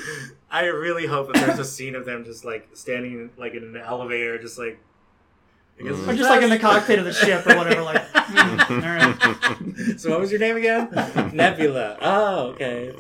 I really hope that there's a scene of them just, like, standing, like, in an elevator, just, like... I guess Mm. Or just like in the cockpit of the ship or whatever. Like, hmm, all right. So what was your name again? Nebula. Oh, okay.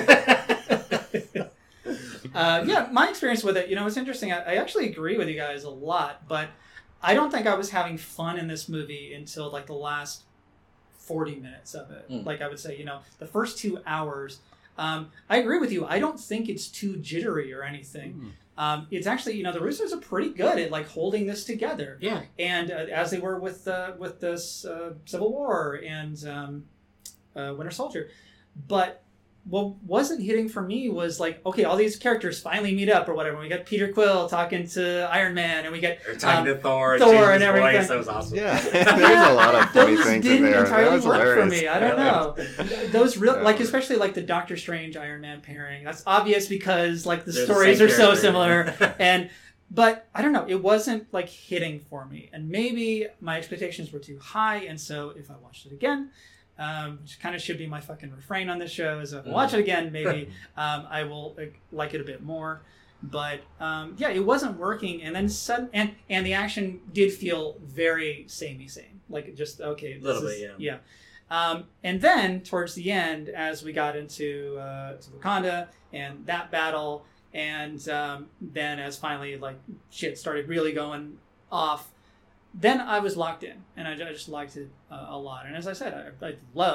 Uh, yeah, my experience with it, you know, it's interesting. I, I actually agree with you guys a lot, but I don't think I was having fun in this movie until like the last forty minutes of it. Mm. Like I would say, you know, the first two hours. Um, I agree with you. I don't think it's too jittery or anything. Um, it's actually, you know, the Russos are pretty good at like holding this together. Yeah. And uh, as they were with uh, with this uh, Civil War and um, uh, Winter Soldier, but what wasn't hitting for me was like, okay, all these characters finally meet up or whatever. We got Peter Quill talking to Iron Man, and we got Or talking um, to Thor, Thor Thor and and everything. voice. That was awesome. Yeah, there's a lot of funny those things in didn't there. That entirely was work for hilarious. me. I don't Yeah. know. Those real, Yeah. like especially like the Doctor Strange Iron Man pairing. That's obvious because like the They're the stories same are so character. similar, and but I don't know. It wasn't like hitting for me, and maybe my expectations were too high, and so if I watched it again. Um, which kind of should be my fucking refrain on this show is if I watch it again, maybe um, I will like, like it a bit more. But um, yeah, it wasn't working, and then sudden and and the action did feel very samey same, like just okay, this Little is, bit, yeah. Um, and then towards the end, as we got into uh, to Wakanda and that battle, and um, then as finally like shit started really going off. Then I was locked in, and I, I just liked it uh, a lot. And as I said, I, I love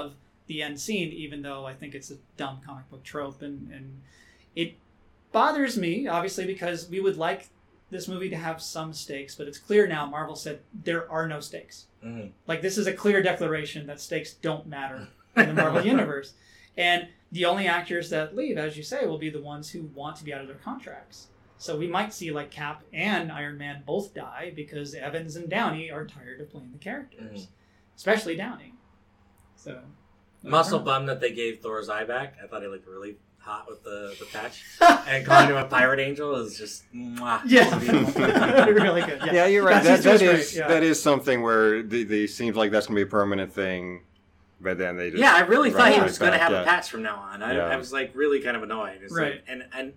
the end scene, even though I think it's a dumb comic book trope, and, and it bothers me, obviously, because we would like this movie to have some stakes, but it's clear now, Marvel said, there are no stakes. Mm-hmm. Like, this is a clear declaration that stakes don't matter in the Marvel Universe. And the only actors that leave, as you say, will be the ones who want to be out of their contracts. So we might see, like, Cap and Iron Man both die because Evans and Downey are tired of playing the characters. Mm-hmm. Especially Downey. So... I'm also bummed that they gave Thor's eye back. I thought he looked really hot with the, the patch. And calling him a pirate angel is just mwah. Yeah. Really good. Yeah, yeah you're right. That, that, that is yeah. that is something where the, the seems like that's gonna be a permanent thing. But then they just yeah, I really thought he was going to have yeah. a patch from now on. I, yeah. I was like really kind of annoyed. It's right. Like, and and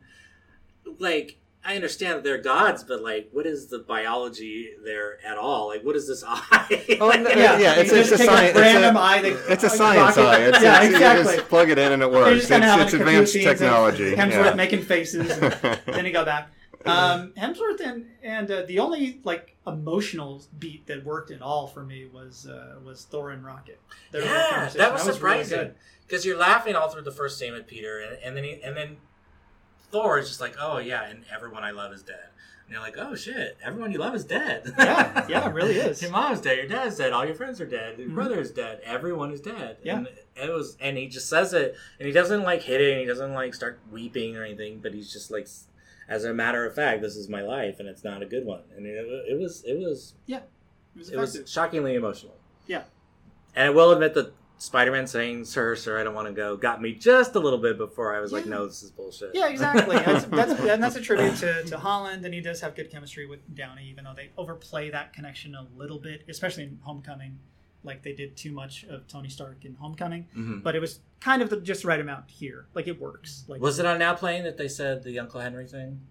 like I understand that they're gods, but like, what is the biology there at all? Like, what is this eye? Oh, like, no, yeah, yeah, it's, it's a science. Random it's a, eye. That, it's a science eye. It's, yeah, it's, exactly. You just plug it in and it works. It's, it's advanced technology. Hemsworth yeah. making faces. And then he got back. Um, Hemsworth and and uh, the only like emotional beat that worked at all for me was uh, was Thor and Rocket. Their yeah, that was that surprising because really you're laughing all through the first scene with Peter, and, and then he, and then Thor is just like, oh yeah, and everyone I love is dead. And you're like, oh shit, everyone you love is dead. Yeah, yeah, it really is. Your mom's dead, your dad's dead, all your friends are dead, your mm-hmm. brother is dead, everyone is dead. Yeah. And it was, and he just says it, and he doesn't like hit it, and he doesn't like start weeping or anything, but he's just like, as a matter of fact, this is my life, and it's not a good one. And it, it was, it was, yeah, it was, it was shockingly emotional. Yeah, and I will admit that Spider-Man saying, "Sir, sir, I don't want to go," got me just a little bit before I was yeah. like, "No, this is bullshit." Yeah, exactly. that's, that's and that's a tribute to, to Holland, and he does have good chemistry with Downey, even though they overplay that connection a little bit, especially in Homecoming. Like they did too much of Tony Stark in Homecoming, mm-hmm. but it was kind of the just right amount here. Like it works. Like was it on Now Playing that they said the Uncle Henry thing?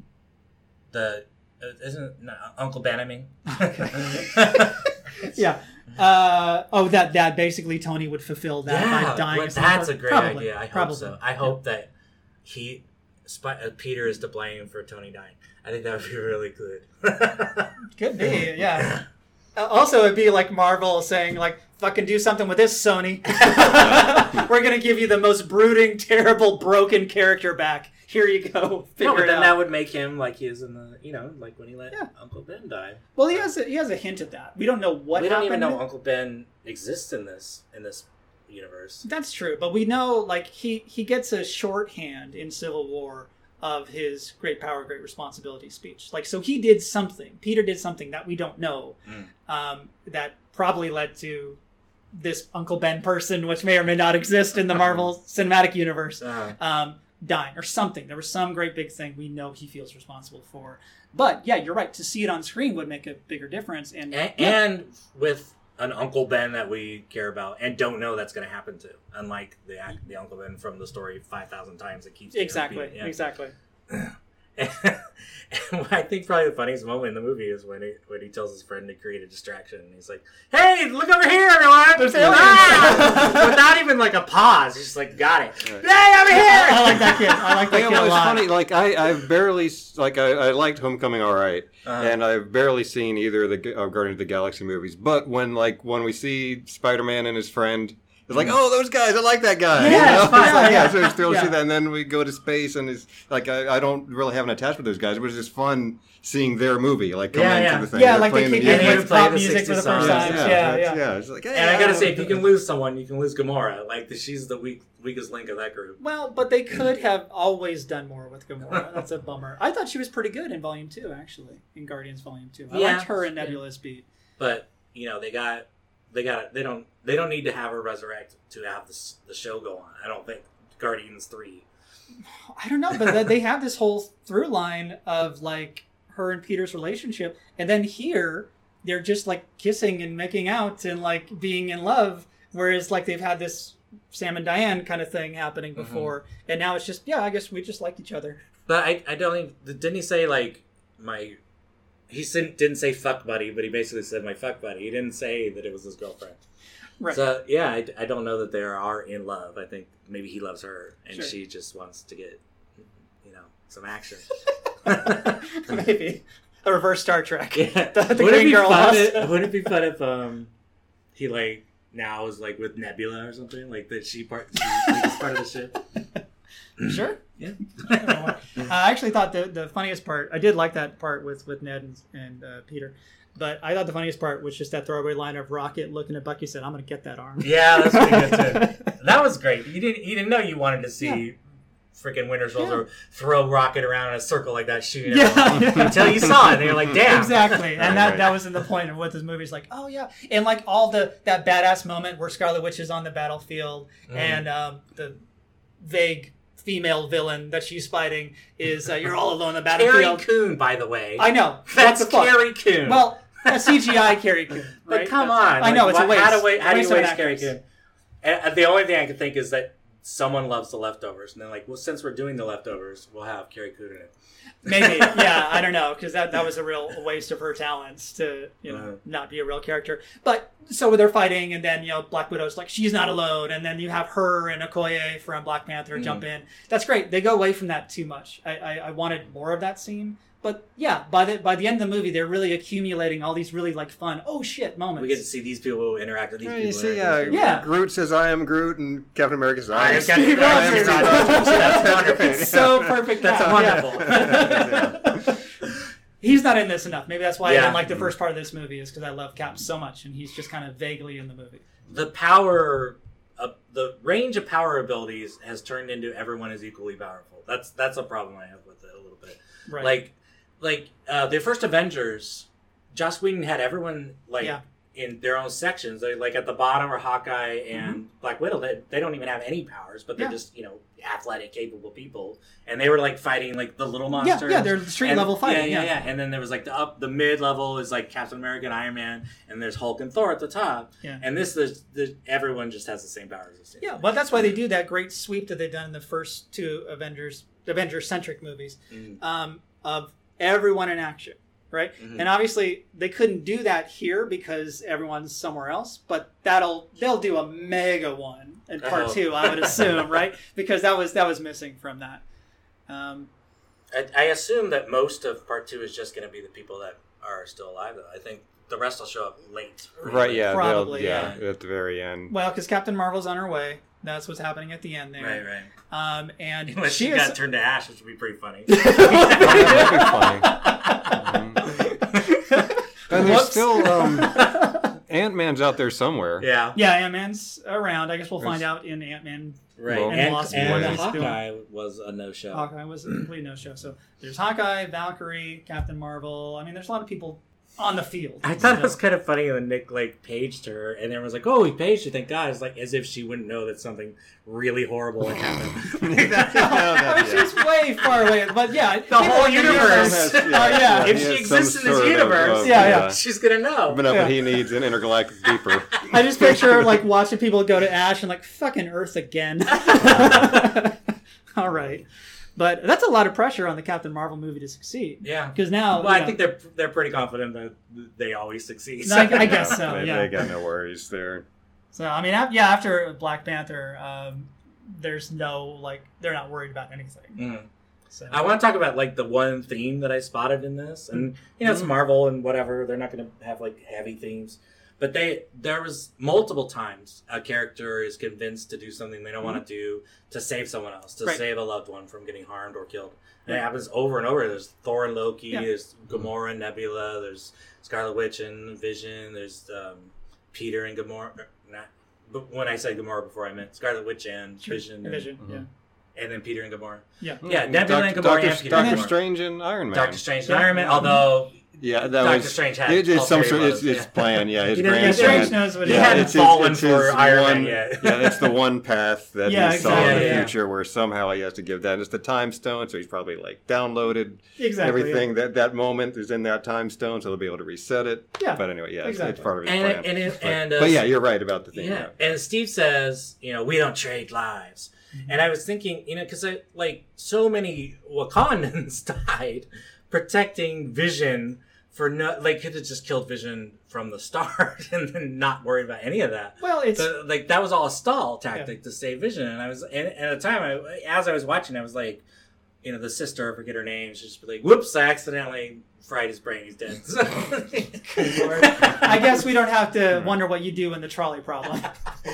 The uh, isn't no, Uncle Ben? I mean, okay. yeah. Uh, oh, that that basically Tony would fulfill that yeah, by dying. Well, that's a great Probably. idea. I hope Probably. so. I hope yeah. that he Sp- uh, Peter is to blame for Tony dying. I think that would be really good. Could be, yeah. Also, it'd be like Marvel saying, like, fucking do something with this, Sony. We're going to give you the most brooding, terrible, broken character back. Here you go. Figure no, but it then out. that would make him like he is in the, you know, like when he let yeah. Uncle Ben die. Well, he has a, he has a hint of that. We don't know what we happened. We don't even know Uncle Ben exists in this in this universe. That's true, but we know, like, he, he gets a shorthand in Civil War of his great power, great responsibility speech. Like, so he did something. Peter did something that we don't know mm. um, that probably led to this Uncle Ben person, which may or may not exist in the Marvel Cinematic Universe, uh-huh. um, dying or something. There was some great big thing we know he feels responsible for. But, yeah, you're right. To see it on screen would make a bigger difference. And, and, yeah. and with an Uncle Ben that we care about and don't know that's going to happen to, unlike the the Uncle Ben from the story five thousand times that keeps exactly yeah. exactly. And, and I think probably the funniest moment in the movie is when he when he tells his friend to create a distraction. And he's like, "Hey, look over here, everyone!" There's ah! Without even like a pause, he's just like, "Got it." Right. Hey, over here! I like that kid. I like that yeah, kid well, a lot. It's funny. Like I, I've barely like I, I liked Homecoming all right, uh-huh. and I've barely seen either of the uh, Guardians of the Galaxy movies. But when like when we see Spider-Man and his friend. It's like, oh, those guys, I like that guy. Yeah, you know? it's fun. It's like, yeah, yeah, so it's thrilled yeah. to see that. And then we go to space, and it's like, I, I don't really have an attachment with those guys. It was just fun seeing their movie, like, come yeah, into yeah. the thing. Yeah, They're like they playing kick the in music. with Play pop the music for the sixties first songs. time. Yeah, Yeah, yeah. yeah. yeah. It's like, hey, and I gotta say, if you can lose someone, you can lose Gamora. Like, the, she's the weak, weakest link of that group. Well, but they could have always done more with Gamora. That's a bummer. I thought she was pretty good in Volume two, actually, in Guardians Volume two. I yeah. liked her and Nebula's yeah. beat. But, you know, they got... They got. They don't. They don't need to have her resurrect to have this, the show go on. I don't think Guardians three. I don't know, but they have this whole through line of like her and Peter's relationship, and then here they're just like kissing and making out and like being in love, whereas like they've had this Sam and Diane kind of thing happening before, mm-hmm. and now it's just yeah, I guess we just like each other. But I, I don't think didn't he say like my. He didn't say fuck buddy, but he basically said my fuck buddy. He didn't say that it was his girlfriend. Right. So, yeah, I, I don't know that they are in love. I think maybe he loves her, and sure. she just wants to get, you know, some action. Maybe. A reverse Star Trek. Yeah. The, the Would Green it Girl fun lost. if, Wouldn't it be fun if um, he, like, now is like with Nebula or something, like that she part she like, is part of the ship. Sure. Yeah. I actually thought the the funniest part. I did like that part with with Ned and, and uh, Peter, but I thought the funniest part was just that throwaway line of Rocket looking at Bucky said, "I'm going to get that arm." Yeah, that's pretty good too. That was great. You didn't you didn't know you wanted to see Yeah. freaking Winter Soldier Yeah. throw Rocket around in a circle like that, shooting Yeah. everyone until you saw it. And you're like, damn. Exactly, and that, Right. that was in the point of what this movie's like. Oh yeah, and like all the that badass moment where Scarlet Witch is on the battlefield, Mm. and um, the vague female villain that she's fighting is uh, you're all alone on the Carrie battlefield. Coon, by the way. I know That's what the fuck? Carrie Coon. Well, a C G I Carrie Coon. But Right? come That's- on. I know Like, it's a what- waste. How do, wa- how do Waste you of an waste Carrie actress. Coon? And uh, the only thing I can think is that someone loves The Leftovers. And they're like, well, since we're doing The Leftovers, we'll have Carrie Coon in it. Maybe, yeah, I don't know, because that, that was a real waste of her talents to, you know, Uh-huh. not be a real character. But so they're fighting, and then, you know, Black Widow's like, she's not alone, and then you have her and Okoye from Black Panther Mm-hmm. jump in. That's great. They go away from that too much. I, I, I wanted more of that scene. But yeah, by the by the end of the movie, they're really accumulating all these really like fun, oh shit moments. We get to see these people interact with these Yeah, people. you see, interact uh, with these people. Yeah. Groot says, "I am Groot," and Captain America says, "I I am am Steve Captain Rogers." Rogers. That's wonderful. It's so perfect. That's now, yeah. wonderful. He's not in this enough. Maybe that's why I Yeah. didn't like the first part of this movie, is because I love Cap so much, and he's just kind of vaguely in the movie. The power, of, the range of power abilities has turned into everyone is equally powerful. That's that's a problem I have with it a little bit. Right. Like, like uh, the first Avengers, Joss Whedon had everyone like Yeah. in their own sections. They like at the bottom are Hawkeye and Black Widow. They, they don't even have any powers, but they're Yeah. just you know athletic, capable people. And they were like fighting like the little Yeah, monsters. yeah, they're street And- level fighting. Yeah, Yeah, yeah, yeah. And then there was like the up, the mid level is like Captain America and Iron Man, and there's Hulk and Thor at the top. Yeah. And this, there's, there's everyone just has the same powers. As Yeah, but that's why they do that great sweep that they've done in the first two Avengers, Avenger-centric movies, Mm. um, of everyone in action, right? Mhm. And obviously they couldn't do that here because everyone's somewhere else. But that'll they'll do a mega one in part Oh. two, I would assume, right? Because that was that was missing from that. Um, I, I assume that most of part two is just going to be the people that are still alive. Though I think the rest will show up late. pretty Right? late. Yeah. they'll- Probably, yeah, At the very end. well, because Captain Marvel's on her way. That's what's happening at the end there. Right, right. Um, and Unless she she is. got turned to ash, which would be pretty funny. That'd be funny. Mhm. And there's Whoops. still um, Ant Man's out there somewhere. yeah. Yeah, Ant Man's around. I guess we'll find There's- out in Ant Man. Right. Well, and Lost and Boys. Hawkeye was a no-show. Hawkeye was a complete no show. So there's Hawkeye, Valkyrie, Captain Marvel. I mean, there's a lot of people on the field. I thought it was So- kind of funny when Nick like paged her, and everyone was like, "Oh, he paged her! Thank God!" It's like as if she wouldn't know that something really horrible had happened. I mean, she's way far away, but yeah, The whole universe. Has- Oh, yeah. If he she has some exists in this sort of, universe, uh, Yeah, yeah. She's gonna know. But no, Yeah. but he needs an intergalactic beeper. I just picture her, like watching people go to Ash and like fucking Earth again. All right, but that's a lot of pressure on the Captain Marvel movie to succeed. Yeah. Because now, Well, you I know, think they're they're pretty confident that they always succeed. No, I- I guess so. They, Yeah. they got no worries there. so. I mean, af- yeah, after Black Panther, um, there's no like they're not worried about anything. Mhm. So I want to talk about like the one theme that I spotted in this, and you know it's Marvel and whatever. They're not going to have like heavy themes, but they there was multiple times a character is convinced to do something they don't want to do to save someone else, to Right. save a loved one from getting harmed or killed. And it happens over and over. There's Thor and Loki. Yeah. There's Gamora and Nebula. There's Scarlet Witch and Vision. There's um, Peter and Gamora. er, Not, but when I said Gamora before, I meant Scarlet Witch and Sure. Vision. And, Vision, yeah, and then Peter and Gamora. yeah. Yeah, Mm, Nebula and Doc- Gamora Doctor, and Peter Doctor Gamora. Strange and Iron Man. Doctor Strange and Yeah. Iron Man, although Yeah, that Doctor was. Strange had it, it's some ulterior sort. It's, motives, it's yeah. plan. Yeah, his He didn't- grand yeah, Strange plan. knows what He he hadn't it's his- fallen it's for his Iron one, Man yet. Yeah, it's the one path that Yeah, he saw in exactly, the yeah. future where somehow he has to give that. And it's the time stone, so he's probably like downloaded Exactly. everything. That that moment is in that time stone, so they'll be able to reset it. Yeah, But anyway, yeah, it's, exactly. it's part of his And- plan. and it- but, and, uh, but yeah, you're right about the thing. yeah. Yeah. And Steve says, you know, we don't trade lives. And I was thinking, you know, because like so many Wakandans died protecting Vision for no, like could have just killed Vision from the start and then not worried about any of that. Well, it's But, like that was all a stall tactic to save Vision, and I was and, and at the time, I, as I was watching, I was like, you know, the sister, I forget her name, she's just be like, "Whoops, I accidentally fried his brain. He's dead." Good Lord. I guess we don't have to wonder what you do in the trolley problem.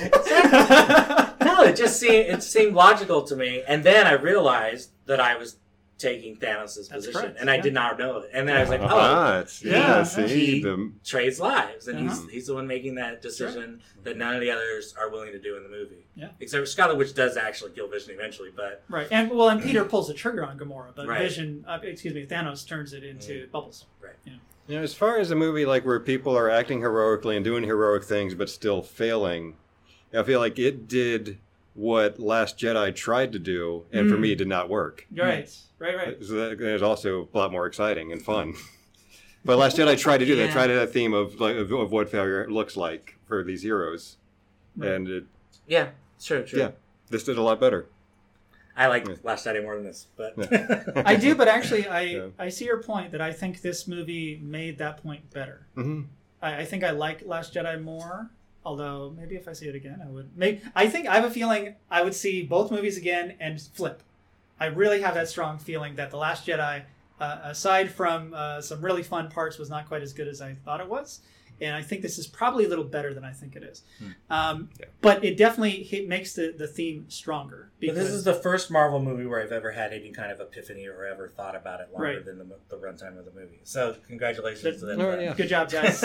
No, it just seemed it seemed logical to me, and then I realized that I was taking Thanos' position, correct, and I yeah. did not know it. And then I was like, oh, Ah, it's, yeah, yeah. see, he the, trades lives, and Uh-huh. he's he's the one making that decision that none of the others are willing to do in the movie. Yeah. Except Scarlet Witch does actually kill Vision eventually, but Right, and well, and Peter pulls the trigger on Gamora, but Right. Vision, uh, excuse me, Thanos turns it into bubbles. right. you know, as far as a movie like where people are acting heroically and doing heroic things but still failing, I feel like it did what Last Jedi tried to do, and for Mm. me, it did not work. Right, right, right. So that is also a lot more exciting and fun. But Last Jedi tried to do that. Yeah. Tried to that theme of like of, of what failure looks like for these heroes, Right. and it, Yeah, true, true. yeah, this did a lot better. I like Yeah. Last Jedi more than this, but I do, but actually, I, Yeah. I see your point that I think this movie made that point better. Mm-hmm. I, I think I like Last Jedi more, although maybe if I see it again, I would. Maybe, I think I have a feeling I would see both movies again and flip. I really have that strong feeling that The Last Jedi, uh, aside from uh, some really fun parts, was not quite as good as I thought it was. And I think this is probably a little better than I think it is. Um, Yeah. But it definitely hit, makes the, the theme stronger. But this is the first Marvel movie where I've ever had any kind of epiphany or ever thought about it longer Right. than the, the runtime of the movie. So congratulations But- to them. Oh, yeah. Good job, guys.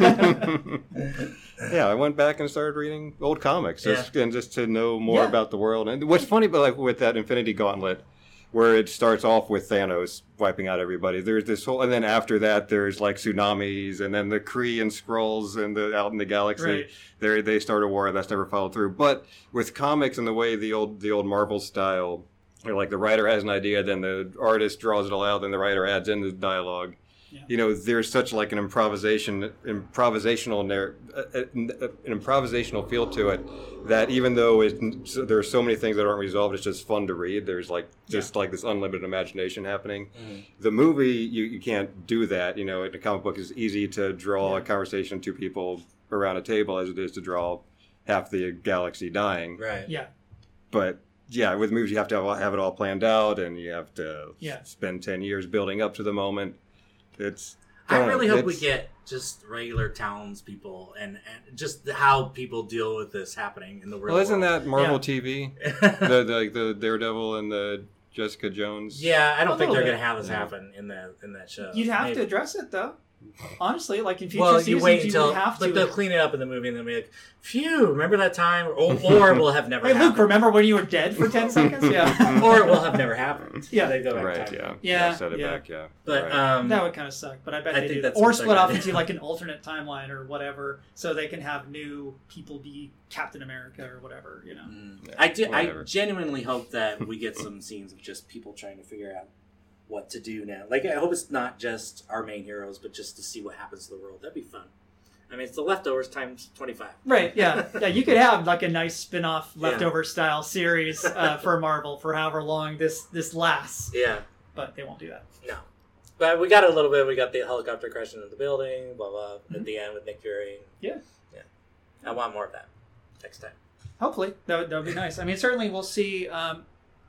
Yeah, I went back and started reading old comics just, and just to know more Yeah. about the world. And what's funny, but like with that Infinity Gauntlet, where it starts off with Thanos wiping out everybody. There's this whole, and then after that, there's like tsunamis, and then the Kree and Skrulls, and the out in the galaxy, Right. they they start a war that's never followed through. But with comics and the way the old the old Marvel style, where like the writer has an idea, then the artist draws it all out, then the writer adds in the dialogue. Yeah. You know, there's such like an improvisation, improvisational, narr- uh, uh, an improvisational feel to it that even though it, so there are so many things that aren't resolved, it's just fun to read. There's like just like this unlimited imagination happening. Mhm. The movie, you, you can't do that. You know, in a comic book, it's easy to draw Yeah. a conversation two people around a table as it is to draw half the galaxy dying. Right. Yeah. But yeah, with movies, you have to have, have it all planned out, and you have to Yeah. spend ten years building up to the moment. It's. I uh, really hope we it's- get just regular townspeople and, and just how people deal with this happening in the real Well, isn't world. that Marvel Yeah. T V? the, the like the Daredevil and the Jessica Jones. Yeah, I don't A think little they're bit. going to have this Yeah. happen in that in that show. You'd have Maybe. to address it, though. Honestly, like in future Well, seasons, you wait you until would have like to. they'll clean it up in the movie and they'll be like, "Phew, remember that time?" Or, or it will have never Hey, happened. Luke, remember when you were dead for ten seconds? Yeah. or it will have never happened. Yeah. They go back Right. time. Yeah. Yeah, Set it yeah. back. Yeah. But Right. um, That would kind of suck, but I bet I they think do. that's Or what split they're off gonna into do. like an alternate timeline or whatever, so they can have new people be Captain America or whatever. You know. mm, Yeah, I do. I whatever. genuinely hope that we get some scenes of just people trying to figure out what to do now. Like, I hope it's not just our main heroes, but just to see what happens to the world. That'd be fun. I mean, it's the leftovers times twenty-five. Right. Yeah. Yeah. You could have like a nice spin-off Yeah. leftover style series uh, for Marvel for however long this this lasts, Yeah. but they won't do that. No. But we got a little bit. We got the helicopter crashing into the building, blah, blah, Mm-hmm. at the end with Nick Fury. Yeah. Yeah. I want more of that next time. Hopefully, that would, that would be nice. I mean, certainly we'll see. Um,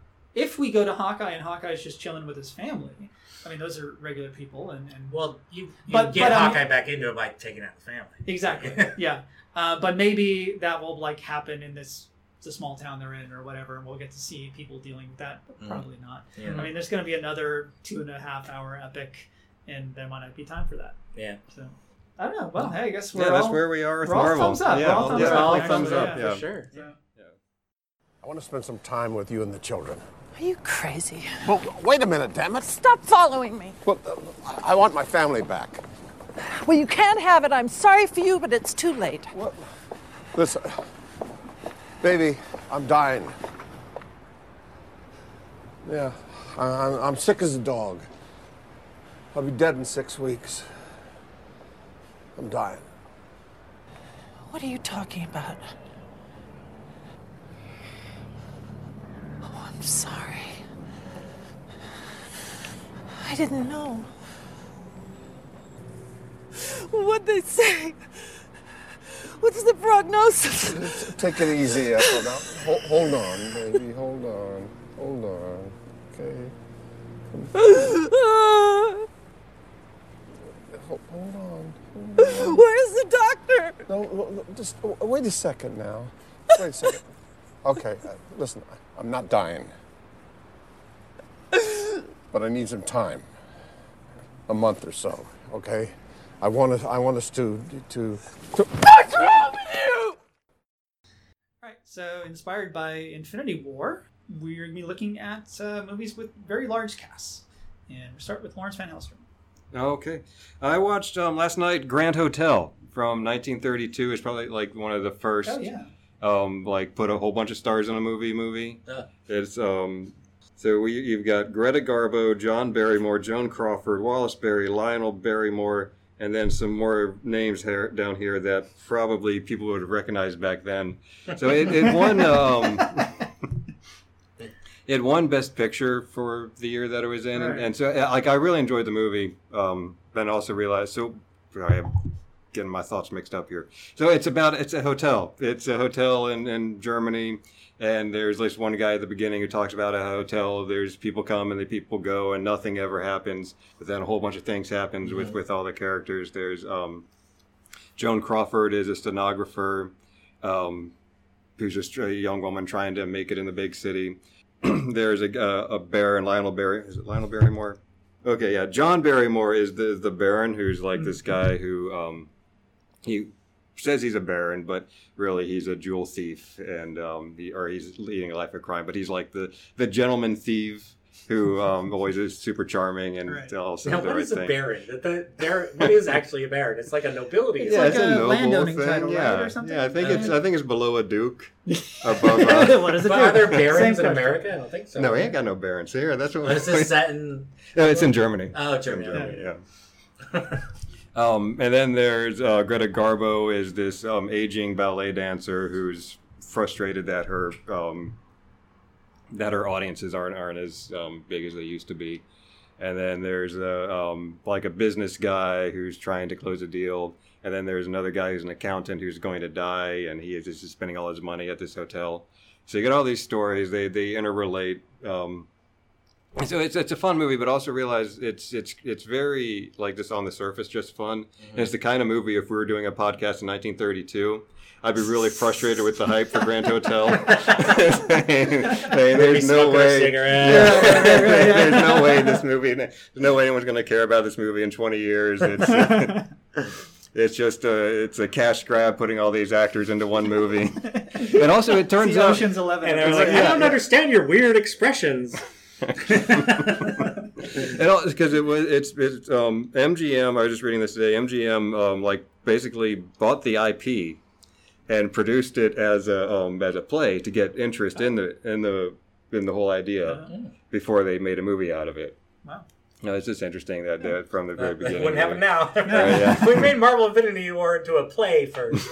if we go to Hawkeye and Hawkeye's just chilling with his family, I mean, those are regular people, and, and Well, you, you But- get but, um, Hawkeye back into it by taking out the family. exactly, yeah. Uh, but maybe that will like happen in this the small town they're in or whatever, and we'll get to see people dealing with that. But Mm. probably not. Yeah. I mean, there's going to be another two and a half hour epic, and there might not be time for that. Yeah. So I don't know. Well, hey, I guess we're Yeah, that's all, where we are with we're all Marvel. thumbs up. Yeah, We're all thumbs yeah, up, all actually, thumbs up. yeah. Yeah, For sure. So- I want to spend some time with you and the children. Are you crazy? Well, wait a minute, damn it. Stop following me. Well, uh, I want my family back. Well, you can't have it. I'm sorry for you, but it's too late. What? Listen, baby, I'm dying. Yeah, I, I'm, I'm sick as a dog. I'll be dead in six weeks. I'm dying. What are you talking about? Oh, I'm sorry. I didn't know. What'd they say? What's the prognosis? Take it easy, Ethel. Now, hold, hold on, baby. Hold on. Hold on. Okay. Hold, hold on. Hold no, just wait a second now. Wait a second. Okay, uh, listen, I'm not dying. But I need some time. A month or so, okay? I want us, I want us to, to, to... What's wrong with you? Alright, so inspired by Infinity War, we're going to be looking at uh, movies with very large casts. And we'll start with Lawrence Van Helston. Okay. I watched um, last night Grand Hotel from nineteen thirty-two. It's probably like one of the first, Oh, yeah. um, like put a whole bunch of stars in a movie movie. Uh. It's, um, so we, you've got Greta Garbo, John Barrymore, Joan Crawford, Wallace Beery, Lionel Barrymore, and then some more names here, down here that probably people would have recognized back then. So it, it won, um, it won Best Picture for the year that it was in, Right. and, and so like I really enjoyed the movie. Um, then also realized so I am getting my thoughts mixed up here. So it's about it's a hotel. It's a hotel in, in Germany, and there's this one guy at the beginning who talks about a hotel. There's people come and the people go, and nothing ever happens. But then a whole bunch of things happens with, with all the characters. There's um, Joan Crawford is a stenographer, um, who's just a young woman trying to make it in the big city. There's a, a, a Baron, Lionel Barry. Is it Lionel Barrymore? Okay, yeah. John Barrymore is the the Baron, who's like this guy who um, he says he's a Baron, but really he's a jewel thief, and um, he, or he's leading a life of crime. But he's like the the gentleman thief who um, always is super charming and Right. also Now, the what right is a thing. baron? The, the, there, what is actually a baron? It's like a nobility. It's Yeah, like it's a a noble landowning thing. title, right, yeah. or something? Yeah, I think Uh, it's I think it's below a duke. Above. Uh, what is it? But do? are there barons Same in question. America? I don't think so. no, he ain't got no barons here. That's what. But is this set in? No, it's in Germany. Oh, Germany. In Germany, yeah. um, and then there's uh, Greta Garbo is this um, aging ballet dancer who's frustrated that her um, that her audiences aren't aren't as um, big as they used to be. And then there's a um, like a business guy who's trying to close a deal. And then there's another guy who's an accountant who's going to die, and he is just spending all his money at this hotel. So you get all these stories; they they interrelate. Um, so it's it's a fun movie, but also realize it's it's it's very like just on the surface, just fun. Mm-hmm. And it's the kind of movie if we were doing a podcast in nineteen thirty-two. I'd be really frustrated with the hype for Grand Hotel. saying, saying, there's no way. Yeah, there's no way this movie. There's no way anyone's going to care about this movie in twenty years. It's uh, it's just a it's a cash grab putting all these actors into one movie. And also, it turns See out Ocean's Eleven. And I was like, I don't understand your weird expressions. Because it was it's it's um, M G M. I was just reading this today. M G M um, like basically bought the I P and produced it as a um, as a play to get interest in the in the in the whole idea before they made a movie out of it. Wow. No, it's just interesting that, that from the very That beginning. wouldn't happen now. Right, yeah. We made Marvel Infinity War into a play first.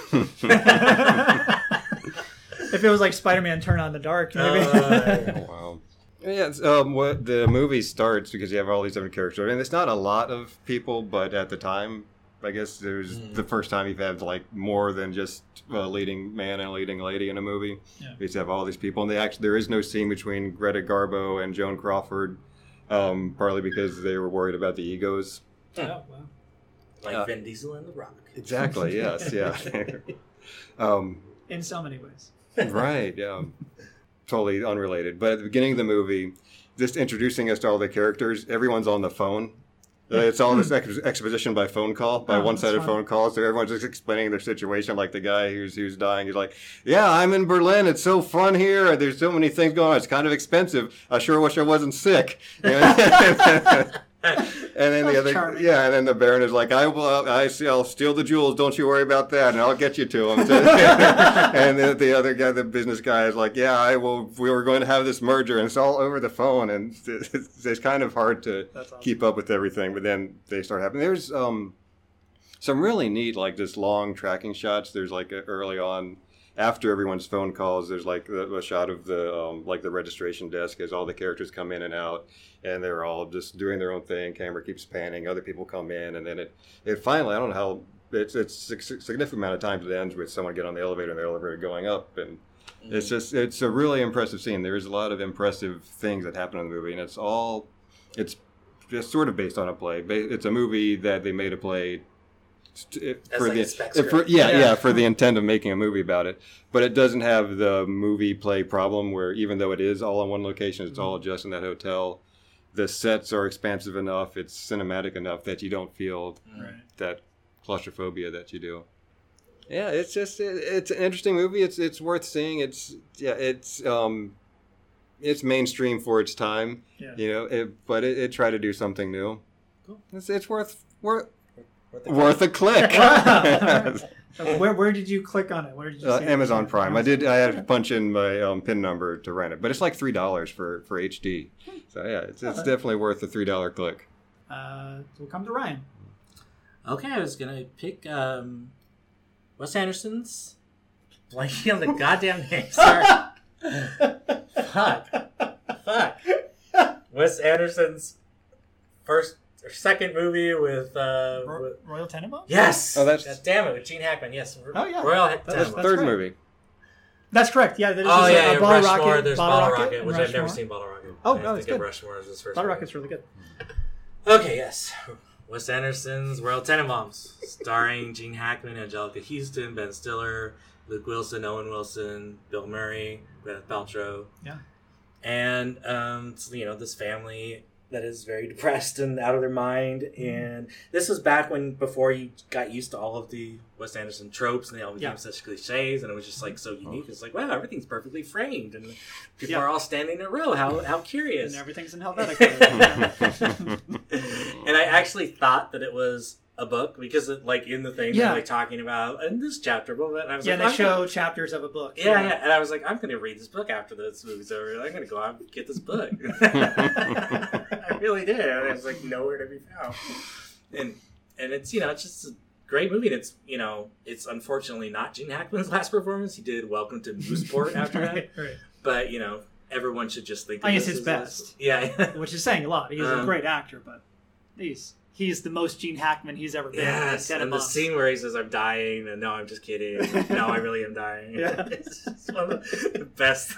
If it was like Spider-Man Turn on the Dark, maybe. Oh, wow. Yeah, it's, um, what the movie starts because you have all these different characters. I mean, it's not a lot of people, but at the time, I guess there's Mm. the first time you've had like more than just a leading man and a leading lady in a movie. Yeah. You just have all these people, and they actually there is no scene between Greta Garbo and Joan Crawford, um, partly because they were worried about the egos. Oh, wow. Like Uh, Vin Diesel and The Rock. Exactly. Yes. Yeah. um, In so many ways. right. Yeah. Totally unrelated. But at the beginning of the movie, just introducing us to all the characters, everyone's on the phone. Uh, It's all this ex- exposition by phone call, by Oh, one-sided that's fun. phone call. So everyone's just explaining their situation. Like the guy who's who's dying, he's like, "Yeah, I'm in Berlin. It's so fun here. There's so many things going on. It's kind of expensive. I sure wish I wasn't sick." You know? And then the That's other, charming. yeah, and then the Baron is like, "I will, I see, I'll steal the jewels. Don't you worry about that, and I'll get you to them." And then the other guy, the business guy, is like, "Yeah, I will. We were going to have this merger, and it's all over the phone, and it's, it's kind of hard to That's awesome. keep up with everything." But then they start happening. There's um, some really neat, like just long tracking shots. There's like a, early on. After everyone's phone calls, there's like a, a shot of the um, like the registration desk as all the characters come in and out, and they're all just doing their own thing. Camera keeps panning. Other people come in, and then it it finally I don't know how it's it's a significant amount of times it ends with someone getting on the elevator and the elevator going up, and it's just it's a really impressive scene. There's a lot of impressive things that happen in the movie, and it's all it's just sort of based on a play. Ba- It's a movie that they made a play It, That's for like the a spec it- for, script. yeah, yeah Yeah. for the intent of making a movie about it, but it doesn't have the movie play problem where even though it is all in one location, it's all just in that hotel. The sets are expansive enough, it's cinematic enough that you don't feel Right. that claustrophobia that you do. Yeah, it's just it, it's an interesting movie. It's it's worth seeing. It's yeah, it's um, it's mainstream for its time. Yeah. You know, it, but it, it tried to do something new. Cool. It's it's worth worth Worth a worth a click. Wow. where where did you click on it? Where did you Uh, see it? Amazon Prime. I did. I had to punch in my um, pin number to rent it, but it's like three dollars for, for H D. So yeah, it's, it's definitely worth the three dollar click. Uh, we'll come to Ryan. Okay, I was gonna pick um, Wes Anderson's. Blanking on the goddamn name. Sorry. Fuck. Fuck. Wes Anderson's first or second movie with. Uh, Ro- with Royal Tenenbaums? yes. Oh, that's- God damn it, with Gene Hackman. Yes. Oh, yeah. Royal That's- That's Tenenbaums. the third right. movie. That's correct. Yeah, there's Oh just yeah, a, yeah, a Bottle Rushmore. Rocket. There's Bottle Bottle Rocket, Rocket, and which I've never Rushmore. seen. Bottle Rocket. Oh, I no, think it's of good. Rushmore as his first. Bottle movie. Rocket's really good. Okay, yes. Wes Anderson's Royal Tenenbaums, starring Gene Hackman, Angelica Houston, Ben Stiller, Luke Wilson, Owen Wilson, Bill Murray, Gwyneth Paltrow. Yeah. And, um, it's, you know, this family that is very depressed and out of their mind. And this was back when, before you got used to all of the Wes Anderson tropes and they all became Yeah. such cliches. And it was just, like, so unique. It's like, wow, everything's perfectly framed. And people Yeah. are all standing in a row. How, how curious. And everything's in Helvetica. And I actually thought that it was a book because, it, like, in the thing, Yeah. they're like talking about in this chapter, blah, blah, and I was yeah, like, they I'm show gonna- chapters of a book. yeah, yeah, and I was like, I'm going to read this book after this movie's over. I'm going to go out and get this book. I really did. And I was like, nowhere to be found. And and it's you know it's just a great movie. And it's you know it's unfortunately not Gene Hackman's last performance. He did Welcome to Mooseport after that, right, right. but you know everyone should just think. I of guess this his as best. Yeah. Which is saying a lot. He's a Um, great actor, but he's he's the most Gene Hackman he's ever been. Yes, in and the Tenenbaums. scene where he says, "I'm dying," and no, I'm just kidding. No, I really am dying. Yeah. It's just one of the best.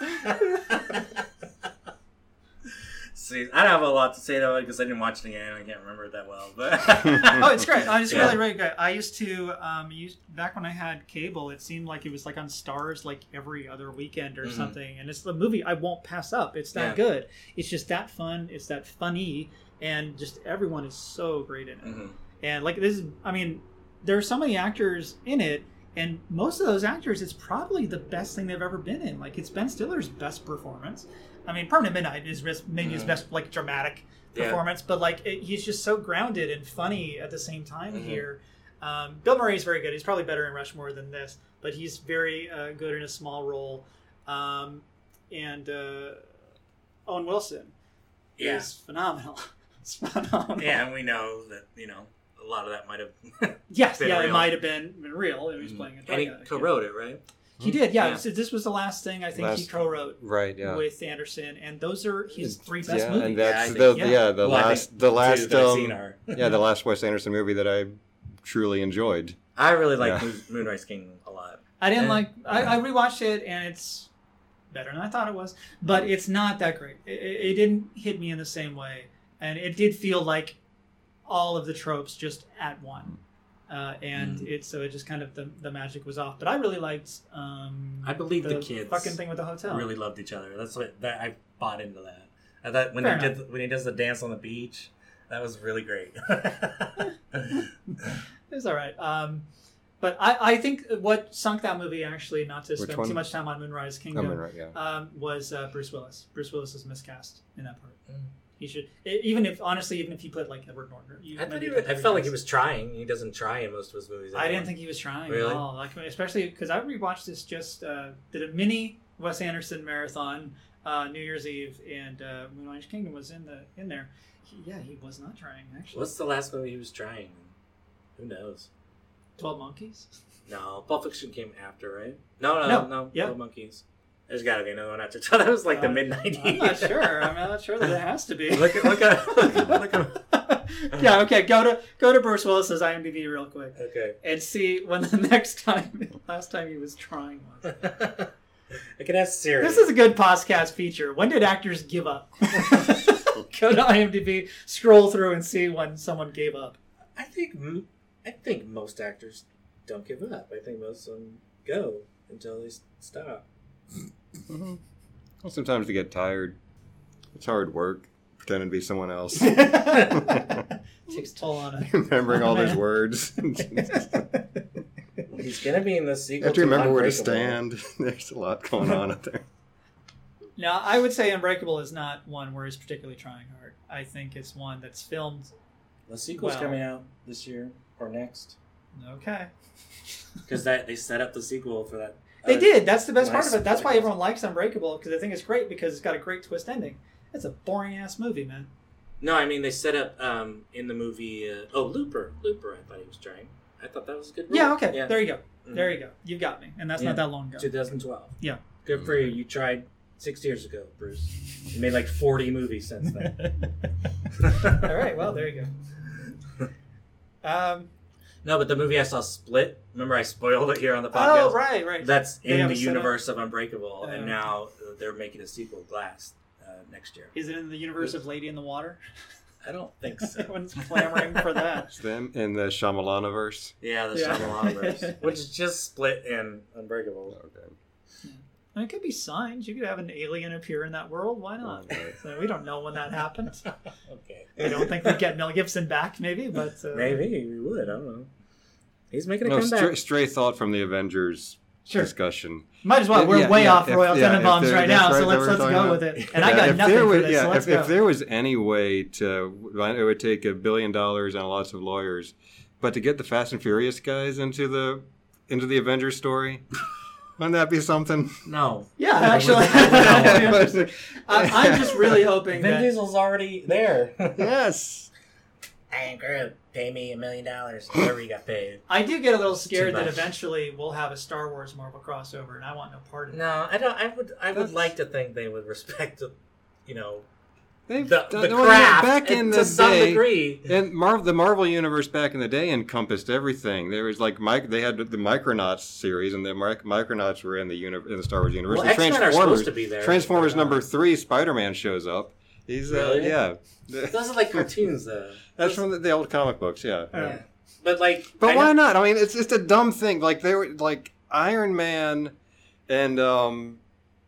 See, I don't have a lot to say though because I didn't watch it again. I can't remember it that well, but Oh, it's great. Oh, it's Yeah. really, really good. I used to, um, use, back when I had cable, it seemed like it was like on Stars like every other weekend or Mhm. something. And it's the movie I won't pass up. It's that Yeah. good. It's just that fun. It's that funny. And just everyone is so great in it. Mhm. And like this is, I mean, there are so many actors in it. And most of those actors, it's probably the best thing they've ever been in. Like, it's Ben Stiller's best performance. I mean, Permanent Midnight is res- maybe his Mhm. best, like, dramatic Yeah. performance. But, like, it, he's just so grounded and funny at the same time Mhm. here. Um, Bill Murray is very good. He's probably better in Rushmore than this. But he's very uh, good in a small role. Um, and uh, Owen Wilson Yeah. is phenomenal. It's phenomenal. yeah, and we know that you know a lot of that might have. Yes, been yeah, it real. might have been, been real. He was Mhm. playing a And drug he addict, co-wrote it, right? He did, yeah. Yeah. So this was the last thing I think he Last- co-wrote Right, yeah. with Anderson, and those are his three best yeah, movies. and that's Yeah, I the think- yeah, the Well, I last think the two last that I've um, seen are. yeah the last Wes Anderson movie that I truly enjoyed. I really like Yeah. Moon, Moonrise Kingdom a lot. I didn't And- like. I, I rewatched it, and it's better than I thought it was, but it's not that great. It, it it didn't hit me in the same way, and it did feel like all of the tropes just at one. Uh, and Mm. it so it just kind of the, the magic was off. But I really liked. Um, I believe the, kids fucking thing with the hotel. really loved each other. That's what that I bought into that. I thought when Fair he enough. did the, when he does the dance on the beach, that was really great. It's all right. Um, but I, I think what sunk that movie, actually, not to Which spend one? too much time on Moonrise Kingdom, Oh, Moonrise, yeah. um, was uh, Bruce Willis. Bruce Willis is miscast in that part. Mm. He should, e- even if honestly, even if he played like Edward Norton. You, I, thought maybe he a was, I different felt like he cast. was trying. He doesn't try in most of his movies. I anymore. didn't think he was trying Really? at all. Like, especially because I rewatched this. Just uh, did a mini Wes Anderson marathon uh, New Year's Eve, and uh, Moonrise Kingdom was in the in there. He, yeah, he was not trying actually. What's the last movie he was trying? Who knows? Twelve Monkeys? No, Pulp Fiction came after, right? No, no, No, no. yeah. Twelve Monkeys. There's got to be another one after. So that was like the Uh, mid nineties. I'm not sure. I'm not sure that it has to be. Look at look at look at. Yeah, okay. Go to go to Bruce Willis's IMDb real quick Okay. and see when the next time, last time he was trying was. I can ask Siri. This is a good podcast feature. When did actors give up? Go to IMDb, scroll through, and see when someone gave up. I think M- I think most actors don't give up. I think most of them go until they stop. Mm-hmm. Well, sometimes they get tired. It's hard work pretending to be someone else. Takes toll on it. Remembering all those words. He's gonna be in the sequel. You have to remember where to Unbreakable. stand. There's a lot going on out there. Now, I would say Unbreakable is not one where he's particularly trying hard. I think it's one that's filmed. The sequel's well. coming out this year or next. Okay. Because that they set up the sequel for that. They uh, did. That's the best part nice of it. That's why podcast. everyone likes Unbreakable, because I think it's great because it's got a great twist ending. It's a boring ass movie, man. No, I mean they set up um, in the movie. Uh, oh, Looper, Looper. I thought he was trying. I thought that was a good. Role. Yeah. Okay. Yeah. There you go. Mm-hmm. There you go. You've got me, and that's Yeah. not that long ago. twenty twelve. Yeah. Good for you. You tried six years ago, Bruce. You made like forty movies since then. All right. Well, there you go. Um. No, but the movie I saw, Split. Remember, I spoiled it here on the podcast. Oh, right, right. That's They in have the a setup. universe of Unbreakable, Uh, and now uh, they're making a sequel, Glass, uh, next year. Is it in the universe of Lady in the Water? I don't think so. Everyone's clamoring for that. It's them in the Shyamalanaverse. Yeah, the Yeah. Shyamalan which is just Split and Unbreakable. Okay. And it could be signs. You could have an alien appear in that world. Why not? Okay. So we don't know when that happens. Okay. I don't think we'd get Mel Gibson back, maybe, but uh, Maybe we would. I don't know. He's making a No, comeback. stray, stray thought from the Avengers Sure. discussion. Might as well. We're Yeah, way yeah, off if- Royal yeah, if Tenenbaums there- right that's now, so that let's we're let's talking go about. with it. And I Yeah, got if nothing there for was, this, yeah, so let's if, go. if there was any way to, it would take a billion dollars and lots of lawyers, but to get the Fast and Furious guys into the into the Avengers story, wouldn't that be something? No. Yeah, actually. Yes. I, I'm just really hoping Vin that... Diesel's already there. Yes. I am Groot. Pay me a million dollars. Whatever you got paid. I do get a little scared that much. eventually we'll have a Star Wars Marvel crossover, and I want no part of it. No, I don't. I would. I would That's- like to think they would respect, the, you know, They've the, done- the no, craft back in and the to some day, degree. And Marvel, the Marvel universe back in the day encompassed everything. There was like Mike, they had the Micronauts series, and the Mic- Micronauts were in the uni- in the Star Wars universe. Well, And X-Men are Transformers, supposed to be there. Transformers They're not. number three, Spider-Man shows up. He's uh, Really? yeah. Those are like cartoons, though. That's from the, the old comic books, yeah. Yeah. But like, But I why know- not? I mean, it's just a dumb thing. Like they were like Iron Man and um,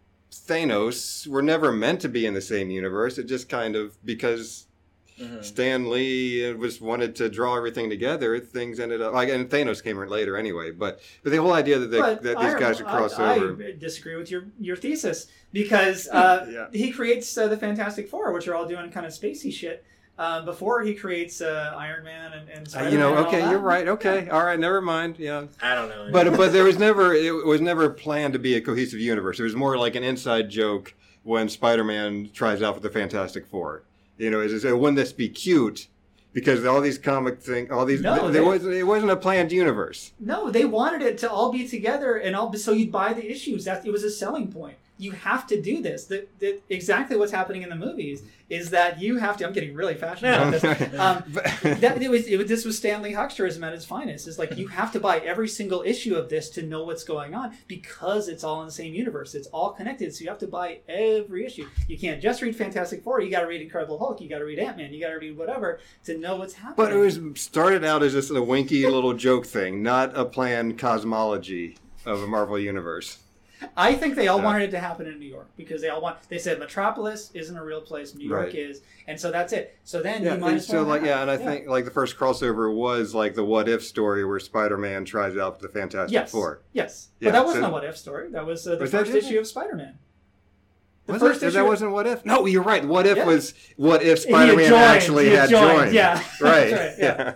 Thanos were never meant to be in the same universe. It just kind of because Mhm. Stan Lee was wanted to draw everything together. Things ended up like, and Thanos came in later anyway. But but the whole idea that they, But that these Iron- guys would cross I, over. I disagree with your, your thesis because uh, Yeah. he creates uh, the Fantastic Four, which are all doing kind of spacey shit. Um, before he creates uh, Iron Man and, and Uh, Spider-Man you know, and all okay, that. you're right. Okay, all right, never mind. Yeah, I don't know. but but there was never it was never planned to be a cohesive universe. It was more like an inside joke when Spider-Man tries out for the Fantastic Four. You know, is it wouldn't this be cute? Because all these comic thing, all these No, there they- wasn't it wasn't a planned universe. No, they wanted it to all be together and all so you'd buy the issues. That it was a selling point. You have to do this. That, that exactly what's happening in the movies is that you have to. I'm getting really passionate about this. Um, that, it was, it was this was Stanley Hucksterism at its finest. It's like you have to buy every single issue of this to know what's going on because it's all in the same universe. It's all connected. So you have to buy every issue. You can't just read Fantastic Four. You got to read Incredible Hulk. You got to read Ant-Man. You got to read whatever to know what's happening. But it was started out as just a winky little joke thing, not a planned cosmology of a Marvel universe. I think they all Yeah. wanted it to happen in New York because they all want. They said Metropolis isn't a real place. New York Right. is, and so that's it. So then Yeah, you might and as so well like have- yeah, and I think like the first crossover was like the What If story where Spider-Man tries out for the Fantastic yes, Four. yes, Yeah, but that wasn't so- a What If story. That was uh, the Was that first it? issue of Spider-Man. The Was first it? issue That of- wasn't What If? No, you're right. What If Yeah. was What If He had Spider-Man joined. actually He had had joined. joined. Yeah. Right. That's right, yeah.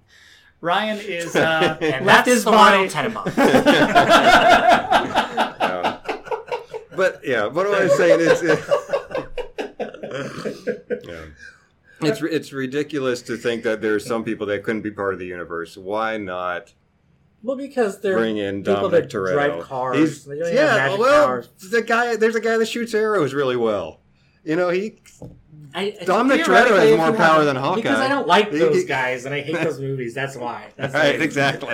Ryan is uh, And left that's his the body. Royal Tenenbaum. Yeah. But yeah, what I was saying is, yeah. it's it's ridiculous to think that there are some people that couldn't be part of the universe. Why not Well, because they're bring in people Dominic that Toretto? drive cars. He's- They don't even yeah, have magic well, powers. the guy there's a guy that shoots arrows really well. You know, he I, I, Dominic Toretto theoretically, has if more you power have- than Hawkeye. because I don't like He- those he- guys and I hate those movies. That's why. That's the Right, reason. exactly.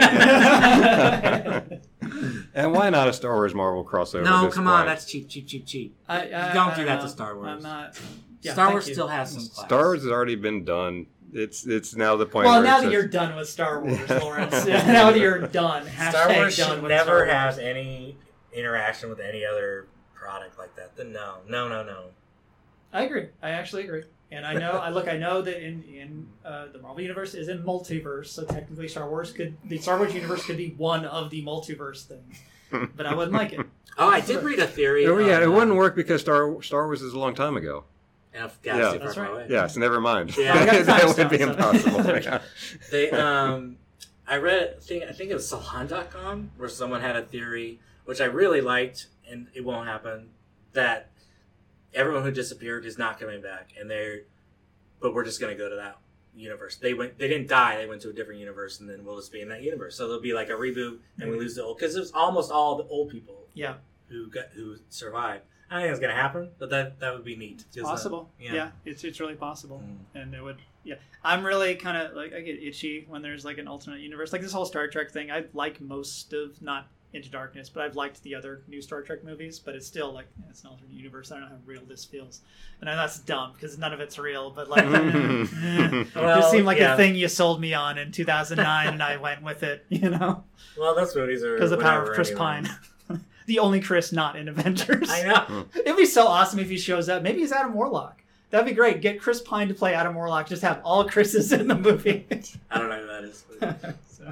And why not a Star Wars Marvel crossover? at No, this come on. point? That's cheap, cheap, cheap, cheap. I, I, Don't I do that to know. Star Wars. I'm not. Yeah, Star thank Wars you. still has some class. Star Wars has already been done. It's it's now the point. Well, where now it that says- you're done with Star Wars, Lawrence. now that you're done, hashtag Star Wars done should with never Star Wars. have any interaction with any other product like that. Then no, no, no, no. I agree. I actually agree. And I know, I look, I know that in in uh, the Marvel universe is in multiverse, so technically Star Wars could the Star Wars universe could be one of the multiverse things, but I wouldn't like it. Oh, I did read a theory. Oh, yeah, on, it uh, wouldn't work because Star Star Wars is a long time ago. And if Yeah. Galaxy That's far, far right. away. Yeah, so never mind. Yeah, I got the that time would be stone, so- impossible. Yeah. They um, I read. I think I think it was Salon dot com where someone had a theory which I really liked, and it won't happen. That everyone who disappeared is not coming back, and they're, but we're just gonna go to that universe. They went. They didn't die. They went to a different universe, and then we'll just be in that universe. So there'll be like a reboot, and we lose the old because it was almost all the old people. Yeah. Who got who survived. I don't think it's gonna happen, but that that would be neat. It's possible. Uh, yeah. yeah. it's it's really possible, Mm. and it would. Yeah, I'm really kind of like I get itchy when there's like an alternate universe, like this whole Star Trek thing. I like most of not Into Darkness, but I've liked the other new Star Trek movies. But it's still like yeah, it's an alternate universe. I don't know how real this feels, and I know that's dumb because none of it's real. But like, eh, eh. Well, it seemed like yeah. a thing you sold me on in two thousand nine, and I went with it. You know, Well, those movies are because the power of whatever Chris anyway. Pine. The only Chris not in Avengers. I know. It'd be so awesome if he shows up. Maybe he's Adam Warlock. That'd be great. Get Chris Pine to play Adam Warlock. Just have all Chris's in the movie. I don't know who that is. But... so,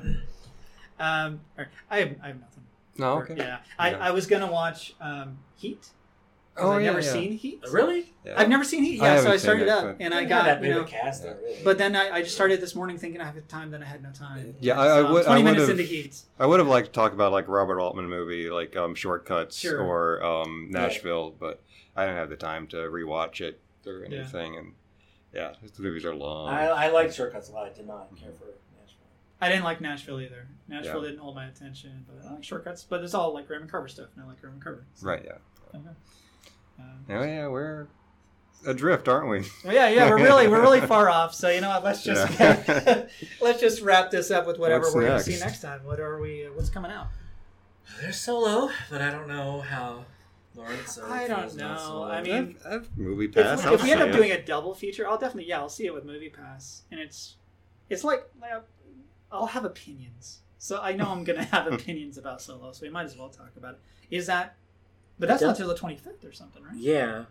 um, all right. I have I have nothing. No, Or- okay. Yeah, I, Yeah. I was gonna watch um, Heat. 'Cause Oh, I've yeah, never yeah. seen Heat. Really? Yeah. I've never seen Heat. I Yeah, so haven't I seen started it, up but- and I Not got that big you of know. a cast, though, really. But then I, I just started this morning thinking I have time. Then I had no time. Yeah, I- I So I'm would- I Twenty minutes would've- into Heat. I would have liked to talk about like Robert Altman movie, like um, Shortcuts Sure. or um, Nashville, but I didn't have the time to rewatch it or Yeah. anything. And yeah, these movies are long. I, I like Shortcuts a lot. I did not care for Nashville. I didn't like Nashville either. Nashville Yeah. didn't hold my attention, but I like Shortcuts. But it's all like Raymond Carver stuff, and I like Raymond Carver. So, Right? Yeah. okay. Um, Oh yeah, we're adrift, aren't we? well, yeah, yeah, we're really we're really far off. So you know what? Let's just Yeah. let's just wrap this up with whatever What's we're going next? to see next time. What are we? Uh, what's coming out? They're Solo, but I don't know how Lawrence. uh, I don't feels about know. Solo. I mean, I've, I've movie If, pass. I'll if we end see up it. doing a double feature, I'll definitely yeah, I'll see it with Movie Pass, and it's it's like, like I'll have opinions. So I know I'm gonna have opinions about Solo, so we might as well talk about it. Is that? But that's not until the twenty-fifth or something, right? Yeah.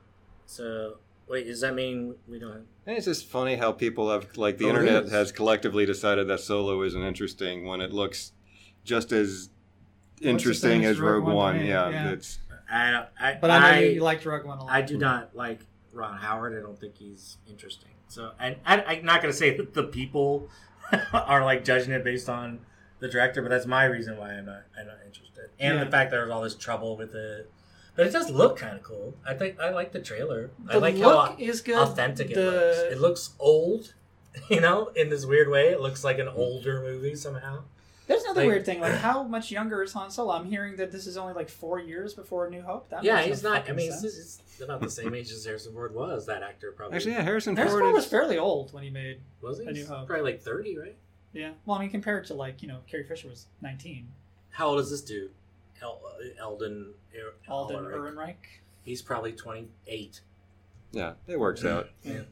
So wait, does that mean we don't? Have... And it's just funny how people have, like, the Oh, it internet is. has collectively decided that Solo isn't interesting when it looks just as interesting same as Rogue One. to me, Yeah, yeah. it's I, don't- I, But I know I, you, you liked Rogue One a lot. I do not like Ron Howard. I don't think he's interesting. So I, I, I'm not going to say that the people are like judging it based on the director, but that's my reason why I'm not I'm not interested. And Yeah. the fact there was all this trouble with it, but it does look kind of cool. I think I like the trailer. I The like look how is good. authentic it The- looks. It looks old, you know, in this weird way. It looks like an older movie somehow. There's another Like- weird thing. Like, how much younger is Han Solo? I'm hearing that this is only like four years before A New Hope. That Yeah, makes he's no not. I fucking mean, sense. it's, it's about the same age as Harrison Ford was. That actor probably. actually yeah. Harrison, Harrison Ford Ford was is fairly old when he made Was he? A New He's Hope. Probably like thirty, right? Yeah. Well, I mean, compared to like you know, Carrie Fisher was nineteen. How old is this dude? El- Eldon. Er- Alden Ehrenreich. Ehrenreich. He's probably twenty-eight. yeah, it works out. Yeah.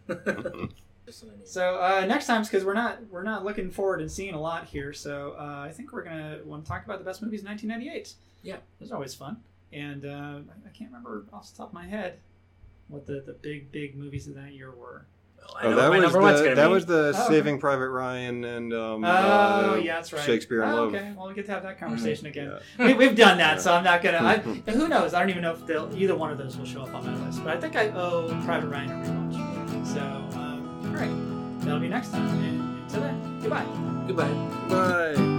Just what I need. So uh, next time, because we're not we're not looking forward and seeing a lot here, so uh, I think we're gonna want to talk about the best movies of nineteen ninety-eight. Yeah. Those are always fun, and uh, I- I can't remember off the top of my head what the, the big big movies of that year were. Well, I Oh, know that what my was number one's the gonna that be. was the Oh, Saving Private Ryan and um, Oh uh, yeah, that's right. Shakespeare in oh, Love. Okay, well we get to have that conversation again. Yeah. We, we've done that, Yeah. so I'm not gonna. I, who knows? I don't even know if they'll, either one of those will show up on my list. But I think I owe Private Ryan a rewatch. So um, all right, that'll be next time. And until then, goodbye. Goodbye. Bye.